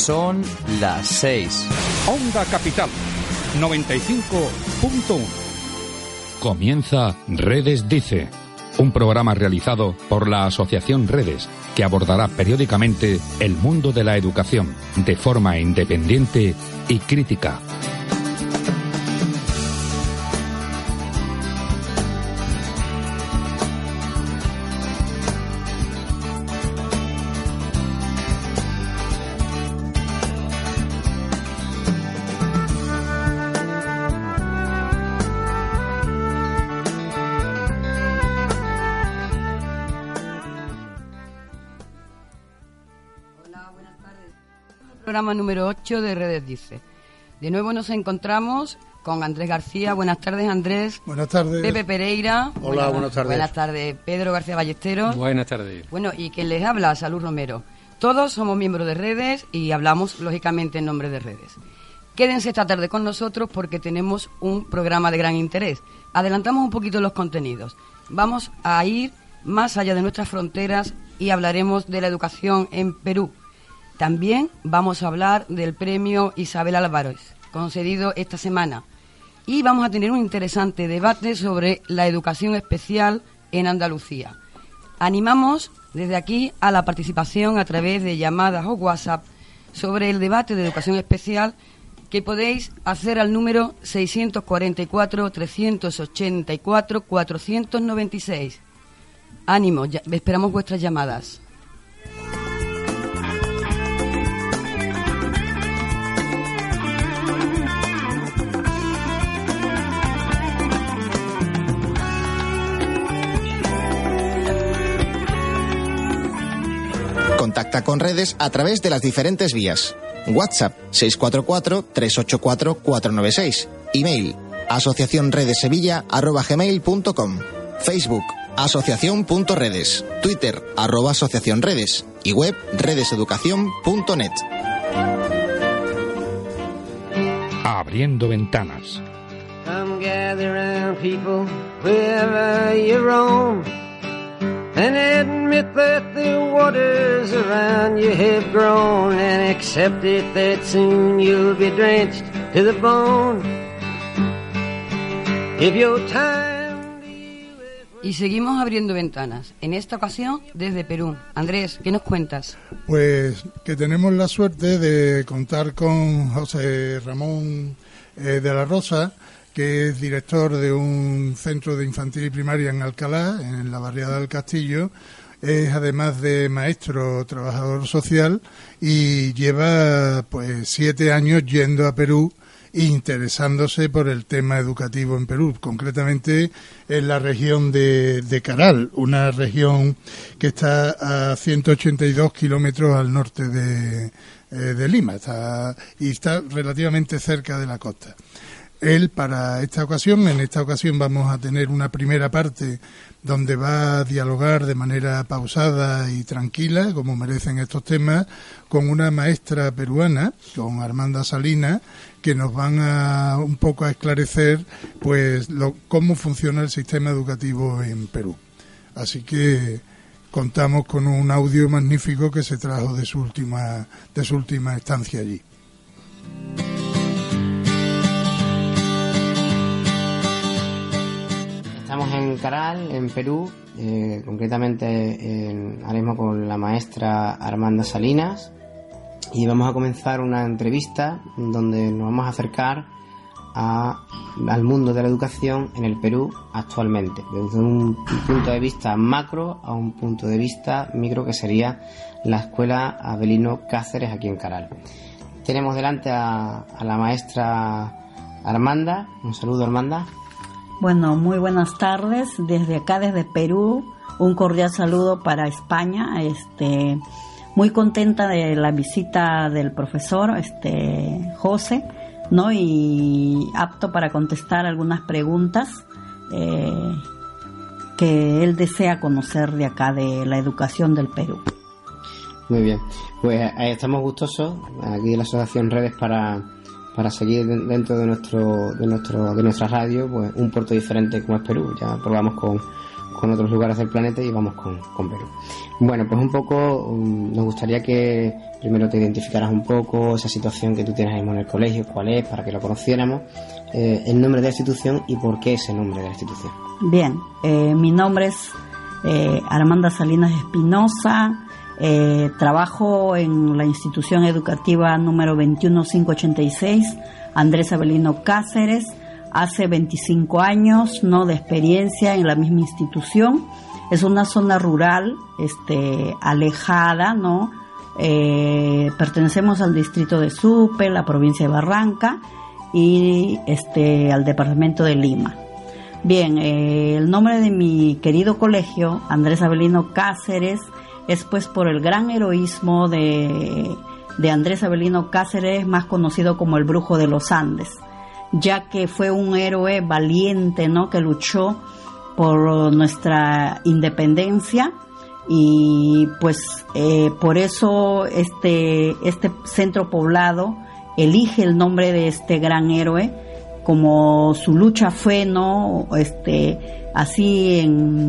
Son las 6. Onda Capital 95.1. Comienza Redes Dice, un programa realizado por la Asociación Redes, que abordará periódicamente el mundo de la educación de forma independiente y crítica. Programa número 8 de Redes Dice. De nuevo nos encontramos con Andrés García. Buenas tardes, Andrés. Buenas tardes. Pepe Pereira. Hola, buenas tardes. Buenas tardes, Pedro García Ballesteros. Buenas tardes. Bueno, y quien les habla, Salud Romero. Todos somos miembros de Redes y hablamos, lógicamente, en nombre de Redes. Quédense esta tarde con nosotros porque tenemos un programa de gran interés. Adelantamos un poquito los contenidos. Vamos a ir más allá de nuestras fronteras y hablaremos de la educación en Perú. También vamos a hablar del premio Isabel Álvarez, concedido esta semana. Y vamos a tener un interesante debate sobre la educación especial en Andalucía. Animamos desde aquí a la participación a través de llamadas o WhatsApp sobre el debate de educación especial que podéis hacer al número 644-384-496. Ánimo, esperamos vuestras llamadas. Contacta con Redes a través de las diferentes vías. WhatsApp 644-384-496. Email asociacionredesevilla@gmail.com. Facebook asociación.redes. Twitter @asociacionredes. Y web redeseducación.net. Abriendo ventanas. Come gather round people wherever you roam, and admit that the waters around you have grown, and accept it that soon you'll be drenched to the bone. If your time... Y seguimos abriendo ventanas, en esta ocasión desde Perú. Andrés, ¿qué nos cuentas? Pues que tenemos la suerte de contar con José Ramón de la Rosa, que es director de un centro de infantil y primaria en Alcalá, en la barriada del Castillo. Es además de maestro, trabajador social, y lleva pues 7 años yendo a Perú e interesándose por el tema educativo en Perú, concretamente en la región de Caral, una región que está a 182 kilómetros al norte de Lima, está relativamente cerca de la costa. En esta ocasión vamos a tener una primera parte donde va a dialogar de manera pausada y tranquila, como merecen estos temas, con una maestra peruana, con Armanda Salinas, que nos van un poco a esclarecer pues cómo funciona el sistema educativo en Perú. Así que contamos con un audio magnífico que se trajo de su última estancia allí. Estamos en Caral, en Perú, concretamente ahora mismo con la maestra Armanda Salinas, y vamos a comenzar una entrevista donde nos vamos a acercar al mundo de la educación en el Perú actualmente, desde un punto de vista macro a un punto de vista micro, que sería la Escuela Avelino Cáceres aquí en Caral. Tenemos delante a la maestra Armanda. Un saludo, Armanda. Bueno, muy buenas tardes. Desde acá, desde Perú, un cordial saludo para España. Muy contenta de la visita del profesor José, ¿no? Y apto para contestar algunas preguntas que él desea conocer de acá, de la educación del Perú. Muy bien, pues estamos gustosos aquí en la Asociación Redes para seguir dentro de nuestra radio, pues un puerto diferente como es Perú. Ya probamos con otros lugares del planeta y vamos con Perú. Bueno, pues un poco nos gustaría que primero te identificaras un poco esa situación que tú tienes ahí mismo en el colegio, cuál es, para que lo conociéramos, el nombre de la institución y por qué ese nombre de la institución. Bien, mi nombre es Armanda Salinas Espinosa, trabajo en la institución educativa número 21586, Andrés Avelino Cáceres, hace 25 años, ¿no?, de experiencia en la misma institución. Es una zona rural, alejada, ¿no? Pertenecemos al distrito de Supe, la provincia de Barranca y al departamento de Lima. Bien, el nombre de mi querido colegio, Andrés Avelino Cáceres, es pues por el gran heroísmo de Andrés Avelino Cáceres, más conocido como el Brujo de los Andes, ya que fue un héroe valiente, ¿no?, que luchó por nuestra independencia y pues por eso este centro poblado elige el nombre de este gran héroe, como su lucha fue, ¿no?, así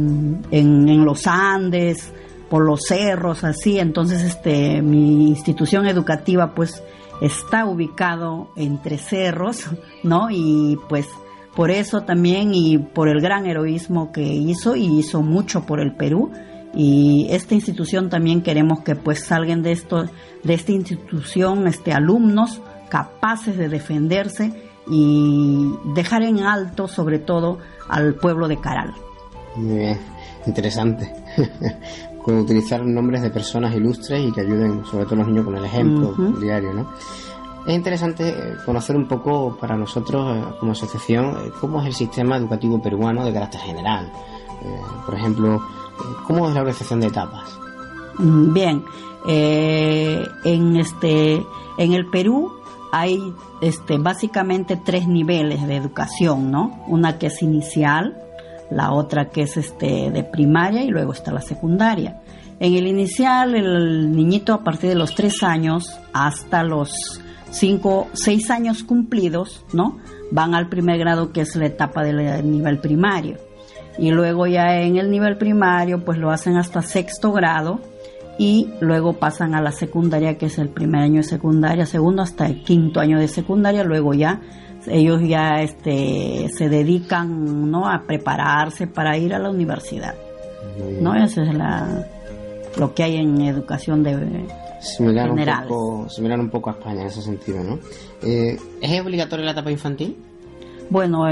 en los Andes, por los cerros, así. Entonces mi institución educativa pues está ubicado entre cerros, ¿no? Y pues por eso también, y por el gran heroísmo que hizo, y hizo mucho por el Perú. Y esta institución también queremos que pues salgan de esta institución alumnos capaces de defenderse y dejar en alto sobre todo al pueblo de Caral. Muy bien, interesante. Con utilizar nombres de personas ilustres y que ayuden sobre todo a los niños con el ejemplo diario, ¿no? Es interesante conocer un poco para nosotros como asociación cómo es el sistema educativo peruano de carácter general. Por ejemplo, ¿cómo es la organización de etapas? Bien, en el Perú hay básicamente 3 niveles de educación, ¿no? Una que es inicial, la otra que es de primaria y luego está la secundaria. En el inicial, el niñito a partir de los 3 años hasta los 6 años cumplidos, ¿no?, van al primer grado, que es la etapa del nivel primario. Y luego ya en el nivel primario pues lo hacen hasta 6º grado y luego pasan a la secundaria, que es el primer año de secundaria, segundo hasta el 5º año de secundaria. Luego ya ellos ya se dedican, ¿no?, a prepararse para ir a la universidad, ¿no? Eso es lo que hay en educación general. Similar un poco a España en ese sentido, ¿no? ¿Es obligatoria la etapa infantil? Bueno,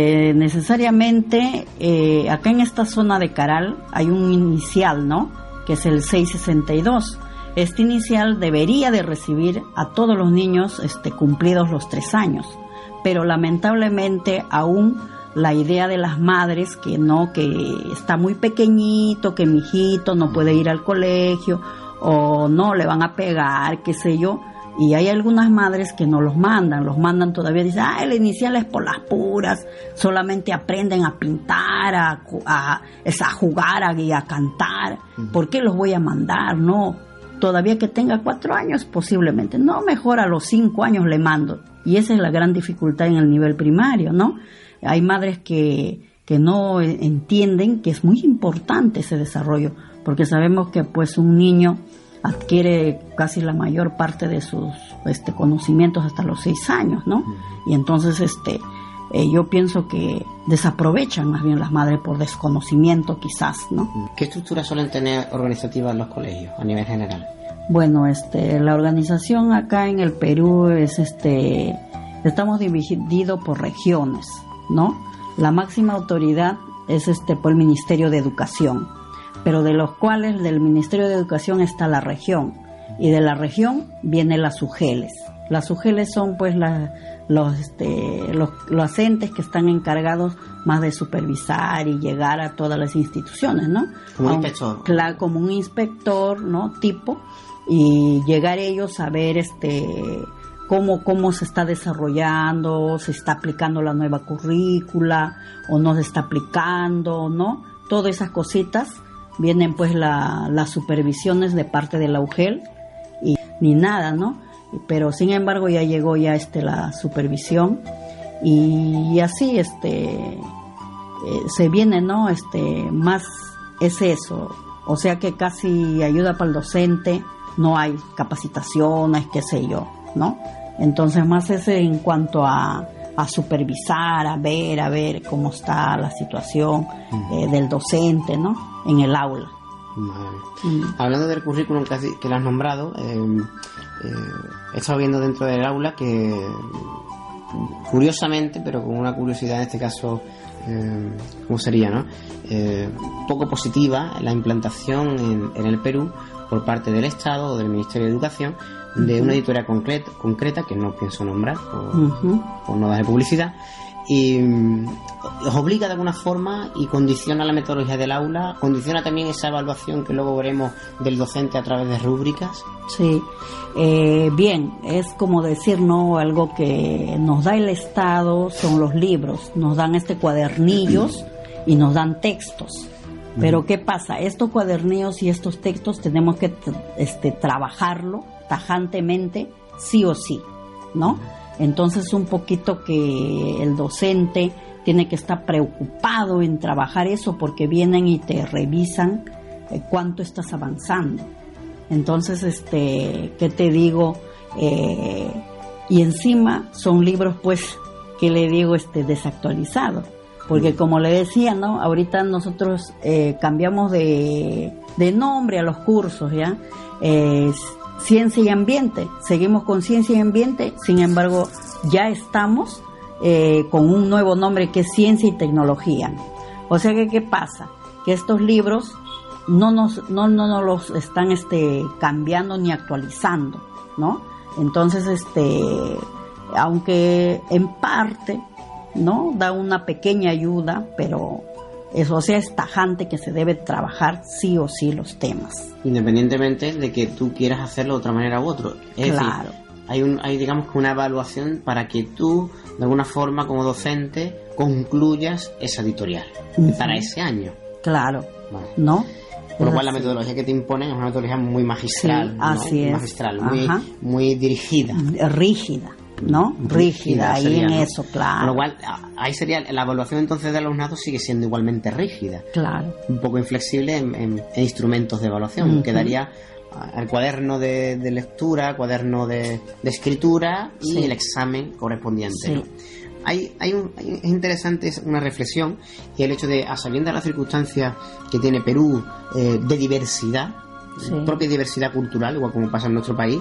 necesariamente acá en esta zona de Caral hay un inicial, ¿no?, que es el 662. Este inicial debería de recibir a todos los niños cumplidos los 3 años, pero lamentablemente aún la idea de las madres que está muy pequeñito, que mi hijito no puede ir al colegio o no le van a pegar, qué sé yo, y hay algunas madres que no los mandan todavía, dicen, el inicial es por las puras, solamente aprenden a pintar, a jugar y a cantar, ¿por qué los voy a mandar? No, todavía que tenga 4 años posiblemente, no, mejor a los 5 años le mando, y esa es la gran dificultad en el nivel primario, ¿no? Hay madres que no entienden que es muy importante ese desarrollo, porque sabemos que pues un niño adquiere casi la mayor parte de sus conocimientos hasta los 6 años, ¿no? Y entonces yo pienso que desaprovechan más bien las madres por desconocimiento quizás, ¿no? ¿Qué estructuras suelen tener organizativas los colegios a nivel general? Bueno, la organización acá en el Perú es estamos divididos por regiones, ¿no? La máxima autoridad es por el Ministerio de Educación, pero de los cuales del Ministerio de Educación está la región, y de la región vienen las UGELES. Las UGELES son pues los entes que están encargados más de supervisar y llegar a todas las instituciones, ¿no? Como un inspector. Claro, como un inspector, ¿no?, tipo, y llegar ellos a ver cómo se está desarrollando, se está aplicando la nueva currícula o no se está aplicando, ¿no? Todas esas cositas vienen pues las supervisiones de parte de la UGEL y ni nada, ¿no? Pero sin embargo ya llegó la supervisión y así se viene, ¿no? Más es eso, o sea que casi ayuda para el docente, no hay capacitaciones, qué sé yo, ¿no? Entonces más es en cuanto a supervisar, a ver cómo está la situación del docente, ¿no? En el aula. Vale. Hablando del currículum que lo has nombrado, he estado viendo dentro del aula que, curiosamente, pero con una curiosidad en este caso, ¿cómo sería, no? Poco positiva, la implantación en el Perú por parte del Estado o del Ministerio de Educación de una editorial concreta que no pienso nombrar por no darle publicidad, y os obliga de alguna forma y condiciona la metodología del aula, condiciona también esa evaluación que luego veremos del docente a través de rúbricas. Sí, bien, es como decir, ¿no? Algo que nos da el Estado son los libros, nos dan cuadernillos y nos dan textos. Pero ¿qué pasa? Estos cuadernillos y estos textos tenemos que trabajarlo tajantemente, sí o sí, ¿no? Entonces un poquito que el docente tiene que estar preocupado en trabajar eso, porque vienen y te revisan cuánto estás avanzando. Entonces, ¿qué te digo? Y encima son libros, pues, ¿qué le digo? Desactualizados. Porque como le decía, ¿no? Ahorita nosotros cambiamos de nombre a los cursos, ¿ya? Ciencia y ambiente, seguimos con ciencia y ambiente, sin embargo ya estamos con un nuevo nombre que es ciencia y tecnología. O sea que ¿qué pasa? Que estos libros no nos los están cambiando ni actualizando, ¿no? Entonces aunque en parte, ¿no? Da una pequeña ayuda, pero eso, o sea, es tajante que se debe trabajar sí o sí los temas. Independientemente de que tú quieras hacerlo de otra manera u otra. Claro. Decir, hay digamos que una evaluación para que tú, de alguna forma, como docente, concluyas esa editorial para ese año. Claro. Vale. ¿No? Por lo cual la metodología que te imponen es una metodología muy magistral. Sí, así es. Magistral, muy dirigida. Rígida. ¿No? Rígida, ahí sería, en ¿no? Eso, claro. Con lo cual, ahí sería la evaluación entonces del alumnado sigue siendo igualmente rígida. Claro. Un poco inflexible en instrumentos de evaluación. Quedaría el cuaderno de lectura, cuaderno de escritura y el examen correspondiente. Sí. ¿No? Es interesante una reflexión, y el hecho de, a sabiendas de las circunstancias que tiene Perú de diversidad, propia diversidad cultural, igual como pasa en nuestro país,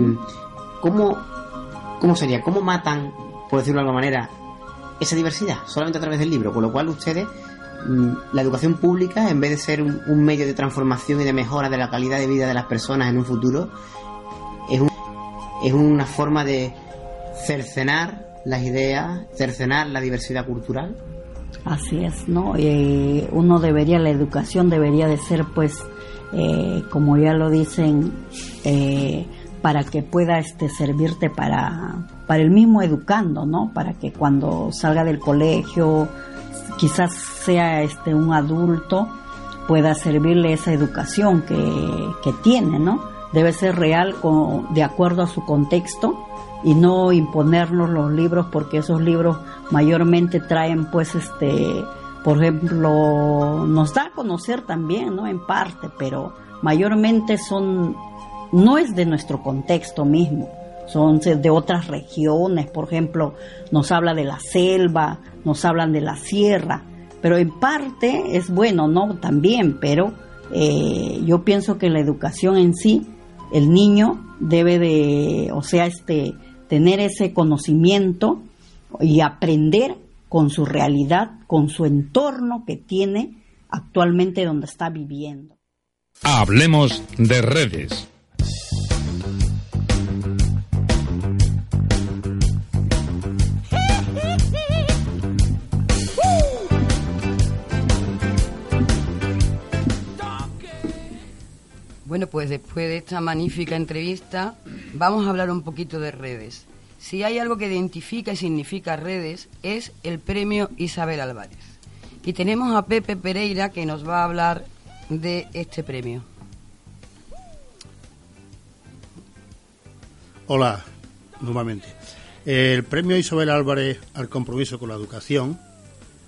¿Cómo sería? ¿Cómo matan, por decirlo de alguna manera, esa diversidad? Solamente a través del libro. Con lo cual ustedes, la educación pública, en vez de ser un medio de transformación y de mejora de la calidad de vida de las personas en un futuro, es una forma de cercenar las ideas, cercenar la diversidad cultural. Así es, ¿no? La educación debería de ser, pues, como ya lo dicen, para que pueda servirte para el mismo educando, ¿no? Para que cuando salga del colegio, quizás sea un adulto, pueda servirle esa educación que tiene, ¿no? Debe ser real de acuerdo a su contexto, y no imponernos los libros, porque esos libros mayormente traen, pues, por ejemplo, nos da a conocer también, ¿no? En parte, pero mayormente no es de nuestro contexto mismo, son de otras regiones. Por ejemplo, nos habla de la selva, nos hablan de la sierra, pero en parte es bueno, ¿no? También, pero yo pienso que la educación en sí, el niño debe de, tener ese conocimiento y aprender con su realidad, con su entorno que tiene actualmente donde está viviendo. Hablemos de redes. Bueno, pues después de esta magnífica entrevista vamos a hablar un poquito de redes. Si hay algo que identifica y significa redes, es el premio Isabel Álvarez. Y tenemos a Pepe Pereira, que nos va a hablar de este premio. Hola, nuevamente. El premio Isabel Álvarez al compromiso con la educación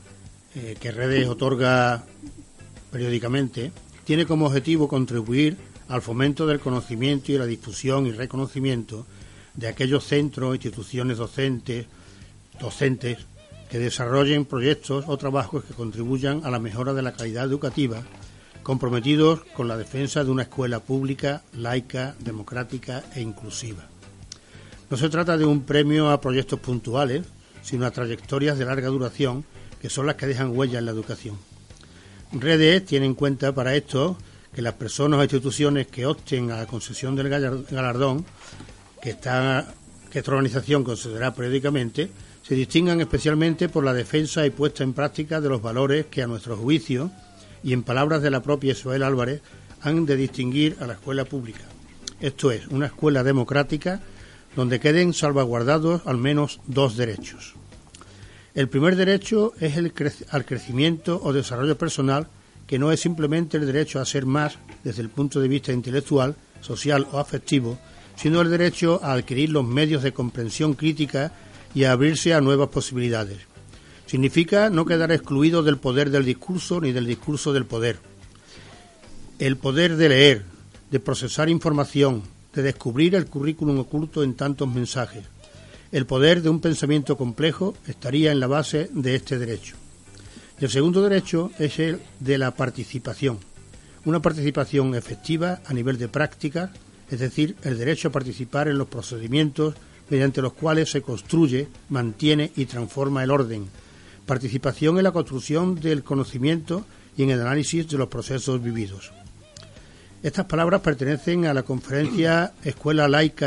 que Redes otorga periódicamente, tiene como objetivo contribuir al fomento del conocimiento y la difusión y reconocimiento de aquellos centros, instituciones docentes que desarrollen proyectos o trabajos que contribuyan a la mejora de la calidad educativa, comprometidos con la defensa de una escuela pública, laica, democrática e inclusiva. No se trata de un premio a proyectos puntuales, sino a trayectorias de larga duración, que son las que dejan huella en la educación. Redes tiene en cuenta para esto que las personas o instituciones que opten a la concesión del galardón, que esta organización concederá periódicamente, se distingan especialmente por la defensa y puesta en práctica de los valores que, a nuestro juicio, y en palabras de la propia Isabel Álvarez, han de distinguir a la escuela pública. Esto es, una escuela democrática donde queden salvaguardados al menos 2 derechos. El primer derecho es al crecimiento o desarrollo personal, que no es simplemente el derecho a ser más desde el punto de vista intelectual, social o afectivo, sino el derecho a adquirir los medios de comprensión crítica y a abrirse a nuevas posibilidades. Significa no quedar excluido del poder del discurso ni del discurso del poder. El poder de leer, de procesar información, de descubrir el currículum oculto en tantos mensajes. El poder de un pensamiento complejo estaría en la base de este derecho. Y el segundo derecho es el de la participación. Una participación efectiva a nivel de práctica, es decir, el derecho a participar en los procedimientos mediante los cuales se construye, mantiene y transforma el orden. Participación en la construcción del conocimiento y en el análisis de los procesos vividos. Estas palabras pertenecen a la conferencia Escuela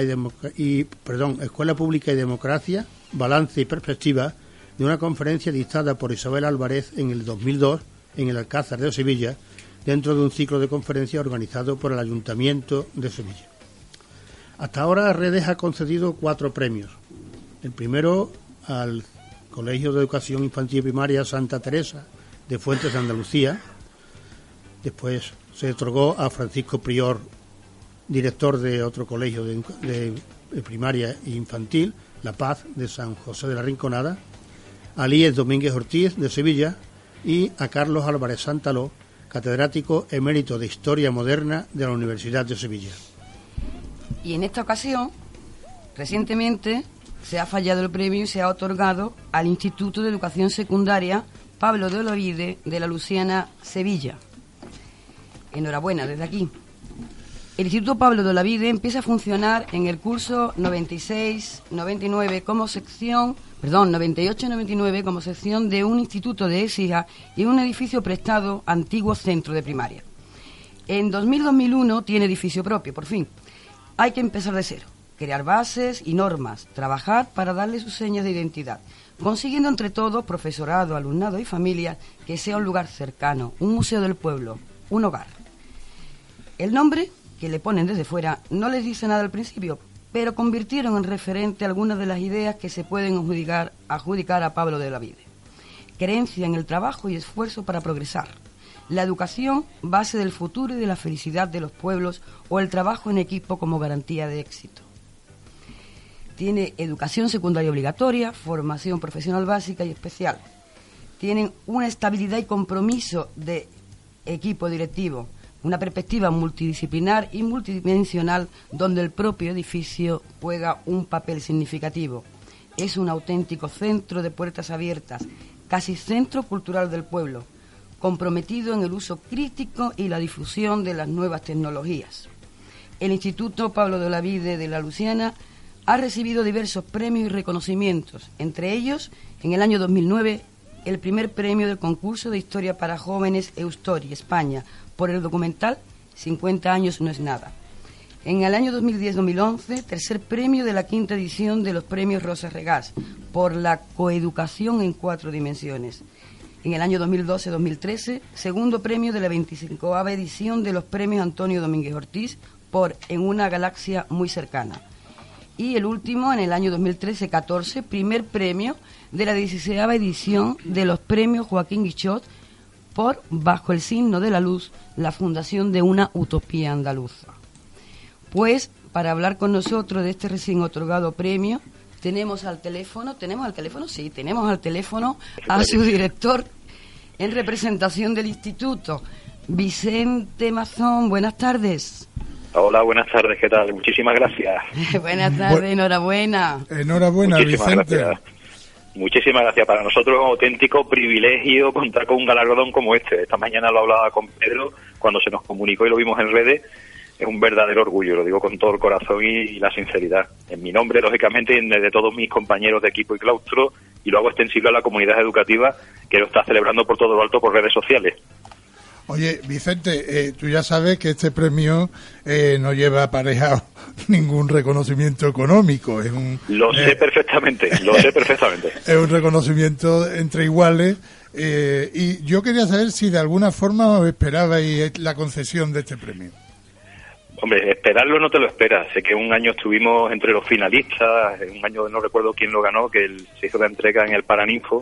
Pública y Democracia, Balance y Perspectiva, de una conferencia dictada por Isabel Álvarez en el 2002 en el Alcázar de Sevilla, dentro de un ciclo de conferencias organizado por el Ayuntamiento de Sevilla. Hasta ahora Redes ha concedido 4 premios. El primero al Colegio de Educación Infantil y Primaria Santa Teresa de Fuentes de Andalucía. Después se otorgó a Francisco Prior, director de otro colegio de primaria e infantil, La Paz, de San José de la Rinconada, a Líez Domínguez Ortiz, de Sevilla, y a Carlos Álvarez Santaló, catedrático emérito de Historia Moderna de la Universidad de Sevilla. Y en esta ocasión, recientemente, se ha fallado el premio y se ha otorgado al Instituto de Educación Secundaria Pablo de Olavide de la Luciana, Sevilla. Enhorabuena desde aquí. El Instituto Pablo de Olavide empieza a funcionar en el curso 98-99 como sección de un instituto de Écija y un edificio prestado, antiguo centro de primaria. En 2000-2001 tiene edificio propio, por fin. Hay que empezar de cero, crear bases y normas, trabajar para darle sus señas de identidad, consiguiendo entre todos, profesorado, alumnado y familia, que sea un lugar cercano, un museo del pueblo, un hogar. El nombre que le ponen desde fuera no les dice nada al principio, pero convirtieron en referente algunas de las ideas que se pueden adjudicar a Pablo de Olavide. Creencia en el trabajo y esfuerzo para progresar. La educación, base del futuro y de la felicidad de los pueblos, o el trabajo en equipo como garantía de éxito. Tiene educación secundaria obligatoria, formación profesional básica y especial. Tienen una estabilidad y compromiso de equipo directivo, una perspectiva multidisciplinar y multidimensional donde el propio edificio juega un papel significativo. Es un auténtico centro de puertas abiertas, casi centro cultural del pueblo, comprometido en el uso crítico y la difusión de las nuevas tecnologías. El Instituto Pablo de Olavide de la Luciana ha recibido diversos premios y reconocimientos, entre ellos, en el año 2009, el primer premio del concurso de historia para jóvenes Eustori, España, por el documental 50 años no es nada. En el año 2010-2011, tercer premio de la 5ª edición de los premios Rosa Regás, por la coeducación en 4 dimensiones. En el año 2012-2013, segundo premio de la 25ª edición de los premios Antonio Domínguez Ortiz, por En una galaxia muy cercana. Y el último, en el año 2013-14, primer premio de la 16ª edición de los premios Joaquín Guichot, por Bajo el signo de la luz, la fundación de una utopía andaluza. Pues, para hablar con nosotros de este recién otorgado premio, tenemos al teléfono a su director, En representación del instituto, Vicente Mazón, buenas tardes. Hola, buenas tardes, ¿qué tal? Muchísimas gracias. Buenas tardes, enhorabuena. Enhorabuena, Vicente. Gracias. Muchísimas gracias. Para nosotros es un auténtico privilegio contar con un galardón como este. Esta mañana lo hablaba con Pedro cuando se nos comunicó y lo vimos en redes. Es un verdadero orgullo, lo digo con todo el corazón y la sinceridad. En mi nombre, lógicamente, y en el de todos mis compañeros de equipo y claustro, y lo hago extensible a la comunidad educativa que lo está celebrando por todo lo alto por redes sociales. Oye, Vicente, tú ya sabes que este premio no lleva aparejado ningún reconocimiento económico. Es un, lo sé perfectamente. Es un reconocimiento entre iguales. Y yo quería saber si de alguna forma os esperabais la concesión de este premio. Hombre, esperarlo no te lo esperas. Sé que un año estuvimos entre los finalistas, un año no recuerdo quién lo ganó, que se hizo la entrega en el Paraninfo.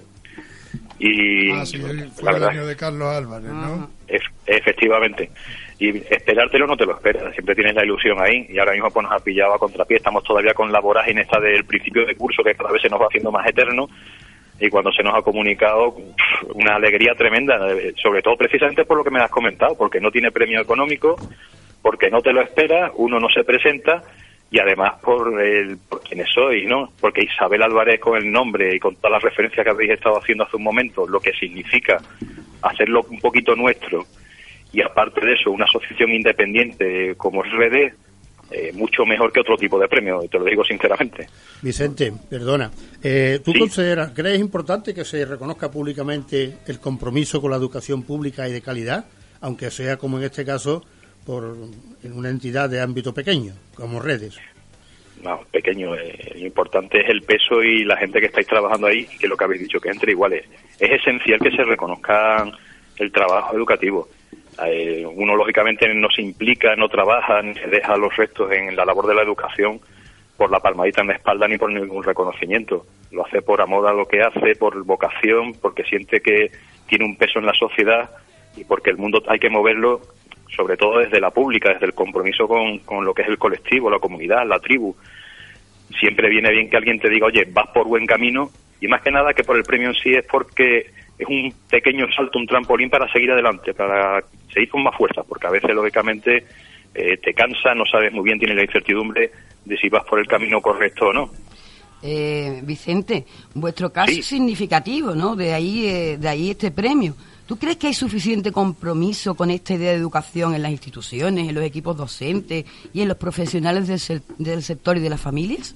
Y sí, fue el año de Carlos Álvarez, ¿no? Efectivamente. Y esperártelo no te lo esperas, siempre tienes la ilusión ahí, y ahora mismo pues nos ha pillado a contrapié. Estamos todavía con la vorágine esta del principio de curso, que cada vez se nos va haciendo más eterno, y cuando se nos ha comunicado, una alegría tremenda, sobre todo precisamente por lo que me has comentado, porque no tiene premio económico, porque no te lo esperas, uno no se presenta, y además por quiénes sois, ¿no? Porque Isabel Álvarez, con el nombre y con todas las referencias que habéis estado haciendo hace un momento, lo que significa hacerlo un poquito nuestro, y aparte de eso, una asociación independiente como es Redes, mucho mejor que otro tipo de premio, te lo digo sinceramente. Vicente, perdona, ¿tú crees importante que se reconozca públicamente el compromiso con la educación pública y de calidad, aunque sea, como en este caso, en una entidad de ámbito pequeño, como Redes? No, pequeño. Lo importante es el peso y la gente que estáis trabajando ahí, que es lo que habéis dicho, que entre iguales. Es esencial que se reconozca el trabajo educativo. Uno, lógicamente, no se implica, no trabaja, ni se deja los restos en la labor de la educación por la palmadita en la espalda ni por ningún reconocimiento. Lo hace por amor a lo que hace, por vocación, porque siente que tiene un peso en la sociedad y porque el mundo hay que moverlo, sobre todo desde la pública, desde el compromiso con lo que es el colectivo, la comunidad, la tribu. Siempre viene bien que alguien te diga, oye, vas por buen camino, y más que nada que por el premio en sí es porque es un pequeño salto, un trampolín para seguir adelante, para seguir con más fuerza, porque a veces, lógicamente, te cansa, no sabes muy bien, tienes la incertidumbre de si vas por el camino correcto o no. Vicente, vuestro caso es significativo, ¿no? De ahí este premio. ¿Tú crees que hay suficiente compromiso con esta idea de educación en las instituciones, en los equipos docentes y en los profesionales del sector y de las familias?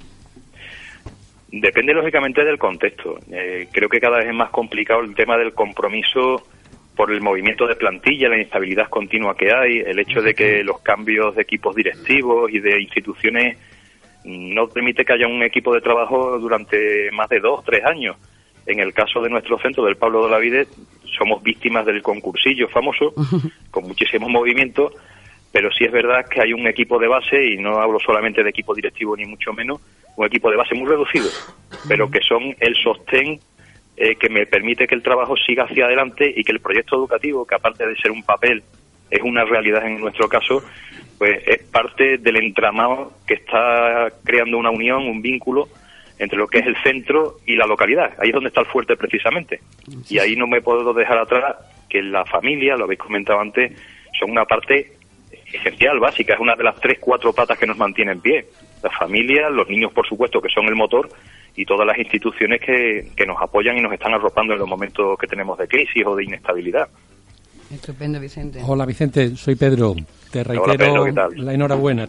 Depende, lógicamente, del contexto. Creo que cada vez es más complicado el tema del compromiso por el movimiento de plantilla, la inestabilidad continua que hay, el hecho de que los cambios de equipos directivos y de instituciones no permite que haya un equipo de trabajo durante más de 2 o 3 años. En el caso de nuestro centro, del Pablo de Olavide, somos víctimas del concursillo famoso, con muchísimos movimientos, pero sí es verdad que hay un equipo de base, y no hablo solamente de equipo directivo ni mucho menos, un equipo de base muy reducido, pero que son el sostén que me permite que el trabajo siga hacia adelante y que el proyecto educativo, que aparte de ser un papel, es una realidad en nuestro caso, pues es parte del entramado que está creando una unión, un vínculo entre lo que es el centro y la localidad. Ahí es donde está el fuerte, precisamente. Y ahí no me puedo dejar atrás que la familia, lo habéis comentado antes, son una parte esencial, básica, es una de las 3-4 patas que nos mantienen en pie. La familia, los niños, por supuesto, que son el motor, y todas las instituciones que nos apoyan y nos están arropando en los momentos que tenemos de crisis o de inestabilidad. Estupendo, Vicente. Hola, Vicente, soy Pedro. Te reitero, Hola, Pedro, ¿qué tal? la enhorabuena,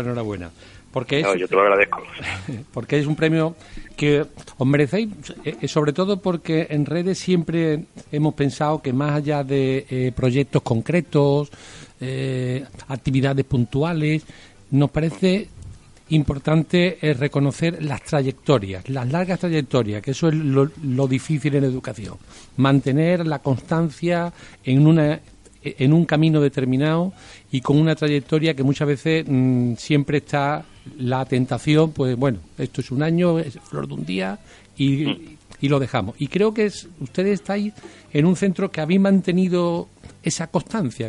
Porque yo te lo agradezco. Porque es un premio que os merecéis, sobre todo porque en Redes siempre hemos pensado que más allá de proyectos concretos, actividades puntuales, nos parece importante reconocer las trayectorias, las largas trayectorias, que eso es lo difícil en educación. Mantener la constancia en un camino determinado y con una trayectoria que muchas veces siempre está la tentación, pues bueno, esto es un año, es flor de un día y lo dejamos. Y creo que ustedes estáis en un centro que habéis mantenido esa constancia,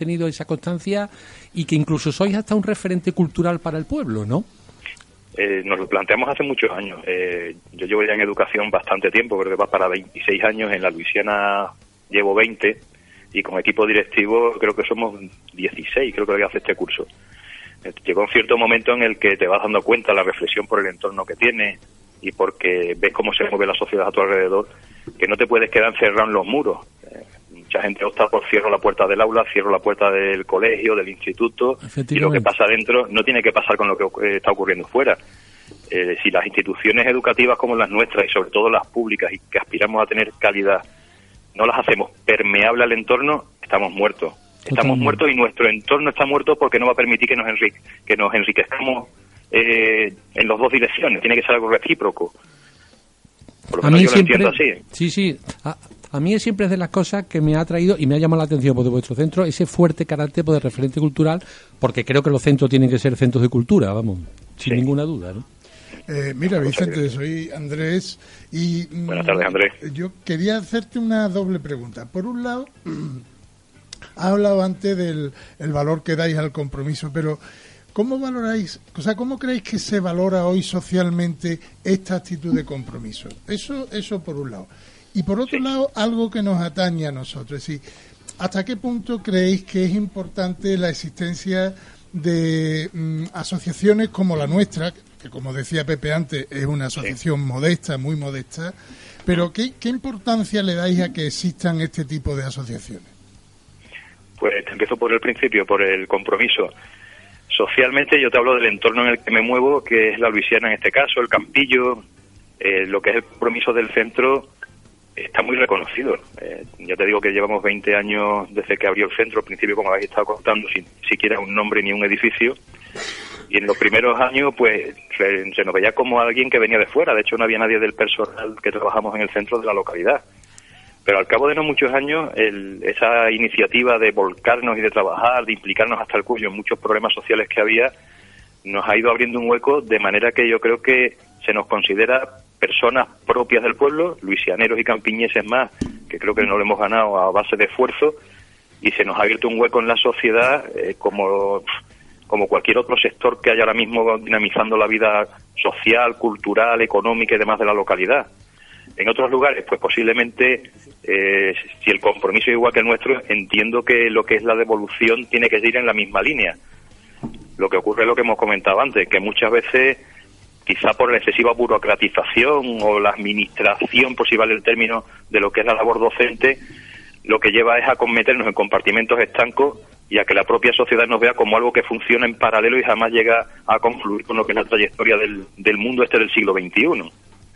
y que incluso sois hasta un referente cultural para el pueblo, ¿no? Nos lo planteamos hace muchos años. Yo llevo ya en educación bastante tiempo, creo que va para 26 años en la Luisiana, llevo 20, y con equipo directivo creo que somos 16, creo que hace este curso. Llegó un cierto momento en el que te vas dando cuenta, la reflexión por el entorno que tienes y porque ves cómo se mueve la sociedad a tu alrededor, que no te puedes quedar encerrado en los muros. Mucha gente opta por cierro la puerta del aula, cierro la puerta del colegio, del instituto, y lo que pasa dentro no tiene que pasar con lo que está ocurriendo fuera. Si las instituciones educativas como las nuestras, y sobre todo las públicas, y que aspiramos a tener calidad, no las hacemos permeable al entorno, estamos muertos. Estamos muertos y nuestro entorno está muerto porque no va a permitir que nos enriquezcamos en las dos direcciones. Tiene que ser algo recíproco. Por lo menos yo lo entiendo así. Sí. A mí siempre es de las cosas que me ha traído y me ha llamado la atención de vuestro centro, ese fuerte carácter de referente cultural, porque creo que los centros tienen que ser centros de cultura, vamos, sin ninguna duda, ¿no? Mira, Vicente, soy Andrés y... Buenas tardes, Andrés. Yo quería hacerte una doble pregunta. Por un lado, has hablado antes del valor que dais al compromiso, pero ¿cómo valoráis, cómo creéis que se valora hoy socialmente esta actitud de compromiso? Eso por un lado. Y por otro lado, algo que nos atañe a nosotros, es decir, ¿hasta qué punto creéis que es importante la existencia de asociaciones como la nuestra, que como decía Pepe antes, es una asociación modesta, muy modesta, pero ¿qué importancia le dais a que existan este tipo de asociaciones? Pues te empiezo por el principio, por el compromiso. Socialmente yo te hablo del entorno en el que me muevo, que es la Luisiana en este caso, el Campillo, lo que es el compromiso del centro está muy reconocido. Ya te digo que llevamos 20 años desde que abrió el centro, al principio, como habéis estado contando, sin siquiera un nombre ni un edificio, y en los primeros años pues se nos veía como alguien que venía de fuera. De hecho no había nadie del personal que trabajamos en el centro de la localidad. Pero al cabo de no muchos años, esa iniciativa de volcarnos y de trabajar, de implicarnos hasta el cuello en muchos problemas sociales que había, nos ha ido abriendo un hueco, de manera que yo creo que se nos considera personas propias del pueblo, luisianeros y campiñeses más, que creo que no lo hemos ganado a base de esfuerzo, y se nos ha abierto un hueco en la sociedad como cualquier otro sector que haya ahora mismo dinamizando la vida social, cultural, económica y demás de la localidad. En otros lugares, pues posiblemente, si el compromiso es igual que el nuestro, entiendo que lo que es la devolución tiene que ir en la misma línea. Lo que ocurre es lo que hemos comentado antes, que muchas veces, quizá por la excesiva burocratización o la administración, por si vale el término, de lo que es la labor docente, lo que lleva es a meternos en compartimentos estancos y a que la propia sociedad nos vea como algo que funciona en paralelo y jamás llega a confluir con lo que es la trayectoria del mundo del siglo XXI.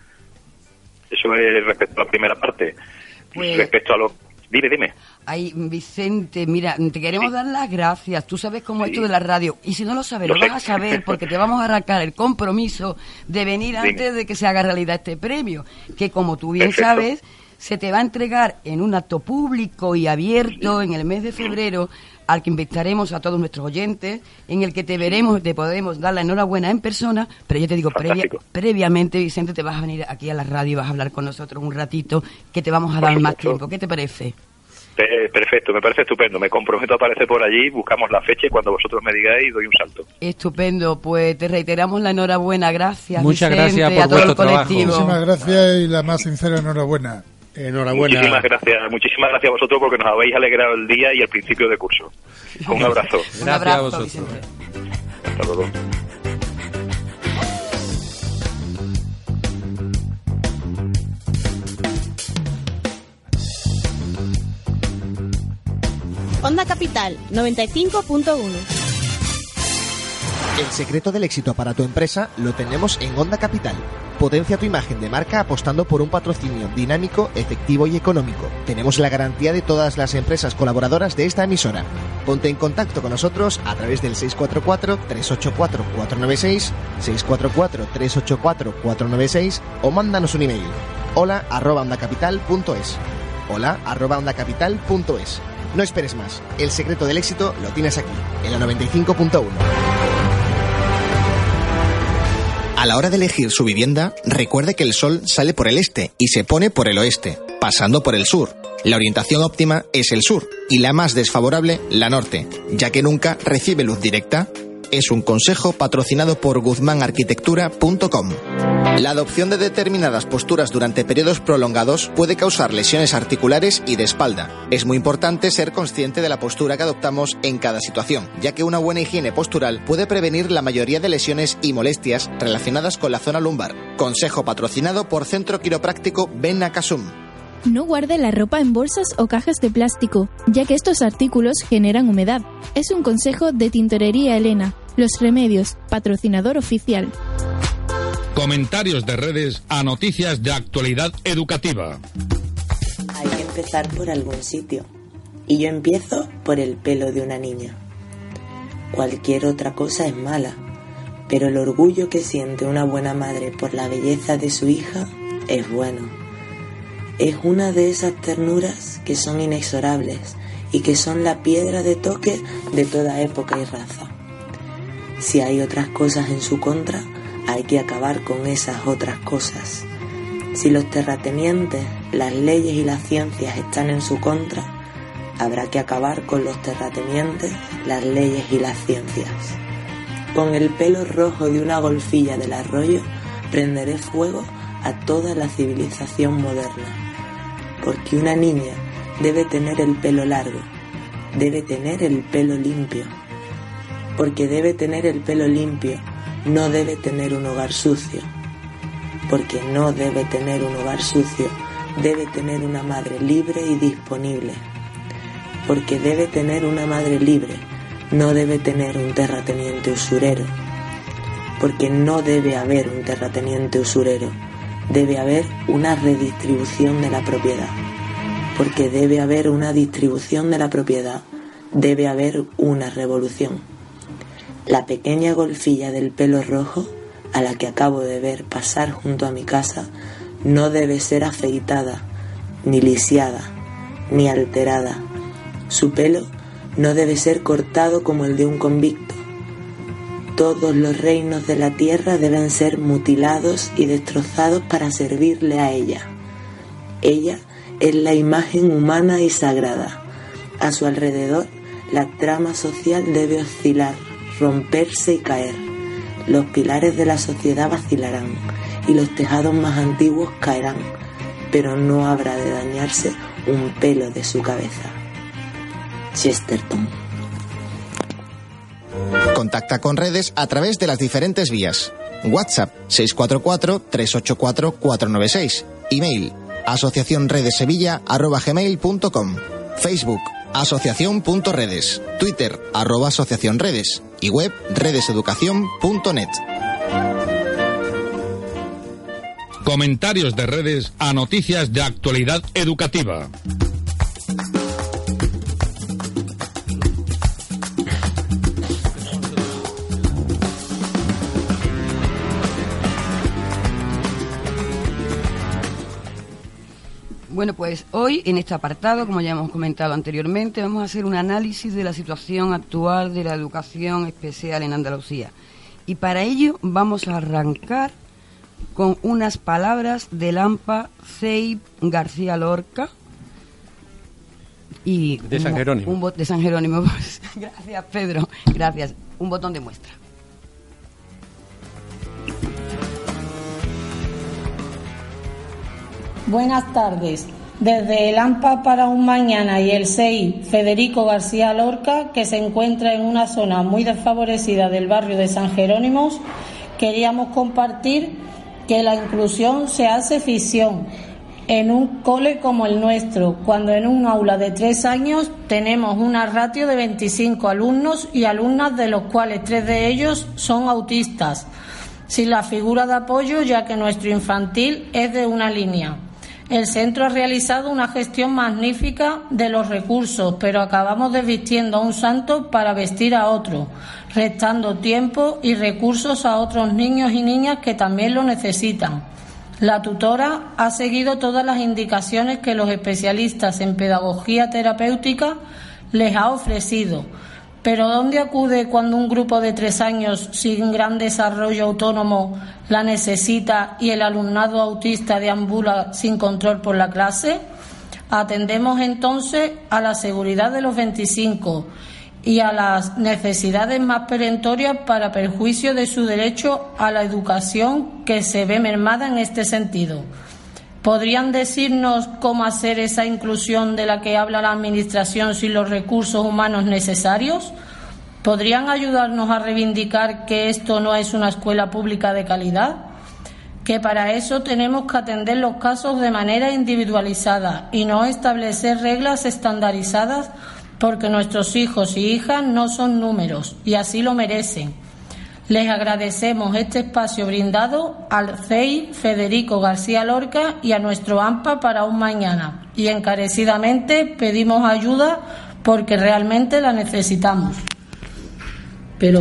Eso es respecto a la primera parte. Pues, respecto a lo... Dime. Ay, Vicente, mira, te queremos dar las gracias. Tú sabes cómo es esto de la radio. Y si no lo sabes, lo vas a saber, porque te vamos a arrancar el compromiso de venir antes de que se haga realidad este premio. Que, como tú bien sabes, se te va a entregar en un acto público y abierto en el mes de febrero, al que invitaremos a todos nuestros oyentes, en el que te veremos, te podemos dar la enhorabuena en persona, pero yo te digo, previamente, Vicente, te vas a venir aquí a la radio y vas a hablar con nosotros un ratito, que te vamos a dar más tiempo. ¿Qué te parece? Perfecto, me parece estupendo. Me comprometo a aparecer por allí, buscamos la fecha y cuando vosotros me digáis doy un salto. Estupendo, pues te reiteramos la enhorabuena. Gracias, muchas Vicente, gracias por a todo vuestro el colectivo. Muchísimas gracias y la más sincera enhorabuena. Enhorabuena. Muchísimas gracias a vosotros porque nos habéis alegrado el día y el principio de curso. Un abrazo. Un abrazo, a vosotros. Vicente. Hasta luego. Onda Capital 95.1. El secreto del éxito para tu empresa lo tenemos en Onda Capital. Potencia tu imagen de marca apostando por un patrocinio dinámico, efectivo y económico. Tenemos la garantía de todas las empresas colaboradoras de esta emisora. Ponte en contacto con nosotros a través del 644-384-496, 644-384-496 o mándanos un email. hola@ondacapital.es. hola@ondacapital.es. No esperes más. El secreto del éxito lo tienes aquí, en la 95.1. A la hora de elegir su vivienda, recuerde que el sol sale por el este y se pone por el oeste, pasando por el sur. La orientación óptima es el sur y la más desfavorable, la norte, ya que nunca recibe luz directa. Es un consejo patrocinado por guzmanarquitectura.com. La adopción de determinadas posturas durante periodos prolongados puede causar lesiones articulares y de espalda. Es muy importante ser consciente de la postura que adoptamos en cada situación, ya que una buena higiene postural puede prevenir la mayoría de lesiones y molestias relacionadas con la zona lumbar. Consejo patrocinado por Centro Quiropráctico Ben Nakasum. No guarde la ropa en bolsas o cajas de plástico, ya que estos artículos generan humedad. Es un consejo de Tintorería Elena. Los Remedios, patrocinador oficial. Comentarios de redes a noticias de actualidad educativa. Hay que empezar por algún sitio. Y yo empiezo por el pelo de una niña. Cualquier otra cosa es mala, pero el orgullo que siente una buena madre por la belleza de su hija es bueno. Es una de esas ternuras que son inexorables y que son la piedra de toque de toda época y raza. Si hay otras cosas en su contra, hay que acabar con esas otras cosas. Si los terratenientes, las leyes y las ciencias están en su contra, habrá que acabar con los terratenientes, las leyes y las ciencias. Con el pelo rojo de una golfilla del arroyo, prenderé fuego a toda la civilización moderna. Porque una niña debe tener el pelo largo, debe tener el pelo limpio. Porque debe tener el pelo limpio, no debe tener un hogar sucio. Porque no debe tener un hogar sucio, debe tener una madre libre y disponible. Porque debe tener una madre libre, no debe tener un terrateniente usurero. Porque no debe haber un terrateniente usurero, debe haber una redistribución de la propiedad. Porque debe haber una distribución de la propiedad, debe haber una revolución. La pequeña golfilla del pelo rojo, a la que acabo de ver pasar junto a mi casa, no debe ser afeitada, ni lisiada, ni alterada. Su pelo no debe ser cortado como el de un convicto. Todos los reinos de la tierra deben ser mutilados y destrozados para servirle a ella. Ella es la imagen humana y sagrada. A su alrededor, la trama social debe oscilar, romperse y caer. Los pilares de la sociedad vacilarán y los tejados más antiguos caerán, pero no habrá de dañarse un pelo de su cabeza. Chesterton. Contacta con redes a través de las diferentes vías. WhatsApp 644-384-496. Email asociacionredesevilla@gmail.com. Facebook asociación.redes. Twitter @asociacionredes. Y web redeseducación.net. Comentarios de redes a noticias de actualidad educativa. Bueno, pues hoy en este apartado, como ya hemos comentado anteriormente, vamos a hacer un análisis de la situación actual de la educación especial en Andalucía. Y para ello vamos a arrancar con unas palabras del AMPA CEIP García Lorca y de San Jerónimo. De San Jerónimo. Gracias, Pedro. Gracias. Un botón de muestra. Buenas tardes. Desde el AMPA para un Mañana y el CEIP Federico García Lorca, que se encuentra en una zona muy desfavorecida del barrio de San Jerónimo, queríamos compartir que la inclusión se hace ficción en un cole como el nuestro, cuando en un aula de 3 años tenemos una ratio de 25 alumnos y alumnas, de los cuales 3 de ellos son autistas, sin la figura de apoyo, ya que nuestro infantil es de una línea. El centro ha realizado una gestión magnífica de los recursos, pero acabamos desvistiendo a un santo para vestir a otro, restando tiempo y recursos a otros niños y niñas que también lo necesitan. La tutora ha seguido todas las indicaciones que los especialistas en pedagogía terapéutica les ha ofrecido. Pero ¿dónde acude cuando un grupo de 3 años sin gran desarrollo autónomo la necesita y el alumnado autista deambula sin control por la clase? Atendemos entonces a la seguridad de los 25 y a las necesidades más perentorias para perjuicio de su derecho a la educación, que se ve mermada en este sentido. ¿Podrían decirnos cómo hacer esa inclusión de la que habla la Administración sin los recursos humanos necesarios? ¿Podrían ayudarnos a reivindicar que esto no es una escuela pública de calidad? Que para eso tenemos que atender los casos de manera individualizada y no establecer reglas estandarizadas, porque nuestros hijos y hijas no son números y así lo merecen. Les agradecemos este espacio brindado al CEI Federico García Lorca y a nuestro AMPA para un mañana, y encarecidamente pedimos ayuda porque realmente la necesitamos. Pero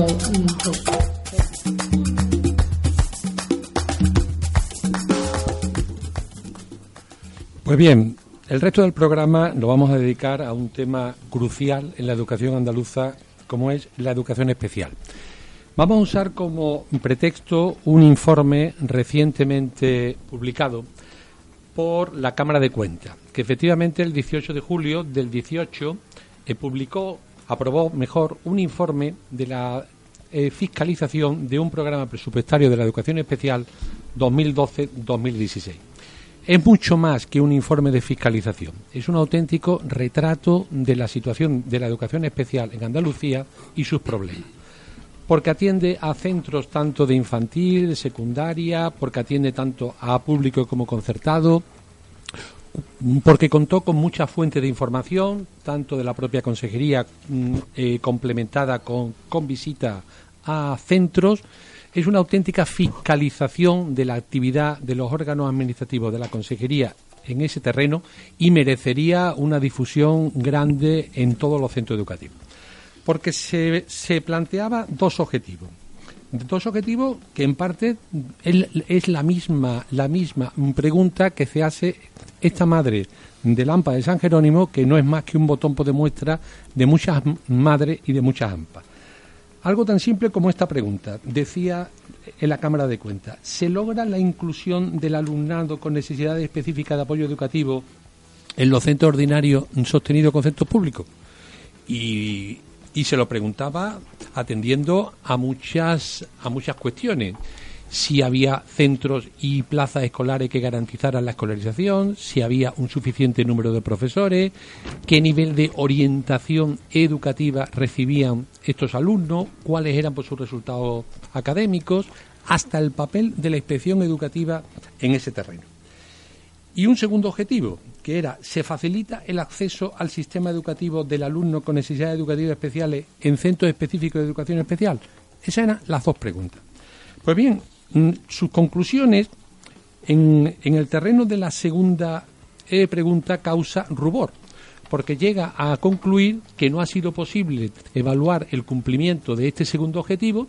pues bien, el resto del programa lo vamos a dedicar a un tema crucial en la educación andaluza, como es la educación especial. Vamos a usar como pretexto un informe recientemente publicado por la Cámara de Cuentas, que efectivamente el 18 de julio del 18 aprobó un informe de la fiscalización de un programa presupuestario de la educación especial 2012-2016. Es mucho más que un informe de fiscalización, es un auténtico retrato de la situación de la educación especial en Andalucía y sus problemas. Porque atiende a centros tanto de infantil, de secundaria, porque atiende tanto a público como concertado, porque contó con muchas fuentes de información, tanto de la propia consejería complementada con visita a centros. Es una auténtica fiscalización de la actividad de los órganos administrativos de la consejería en ese terreno y merecería una difusión grande en todos los centros educativos. Porque se planteaba dos objetivos que en parte es la misma pregunta que se hace esta madre del AMPA de San Jerónimo, que no es más que un botón de muestra de muchas madres y de muchas AMPAs. Algo tan simple como esta pregunta, decía en la Cámara de Cuentas: ¿se logra la inclusión del alumnado con necesidades específicas de apoyo educativo en los centros ordinarios sostenidos con centros públicos? Y se lo preguntaba atendiendo a muchas cuestiones. Si había centros y plazas escolares que garantizaran la escolarización, si había un suficiente número de profesores, qué nivel de orientación educativa recibían estos alumnos, cuáles eran sus resultados académicos, hasta el papel de la inspección educativa en ese terreno. Y un segundo objetivo, que era: ¿se facilita el acceso al sistema educativo del alumno con necesidades educativas especiales en centros específicos de educación especial? Esas eran las dos preguntas. Pues bien, sus conclusiones en el terreno de la segunda pregunta causa rubor, porque llega a concluir que no ha sido posible evaluar el cumplimiento de este segundo objetivo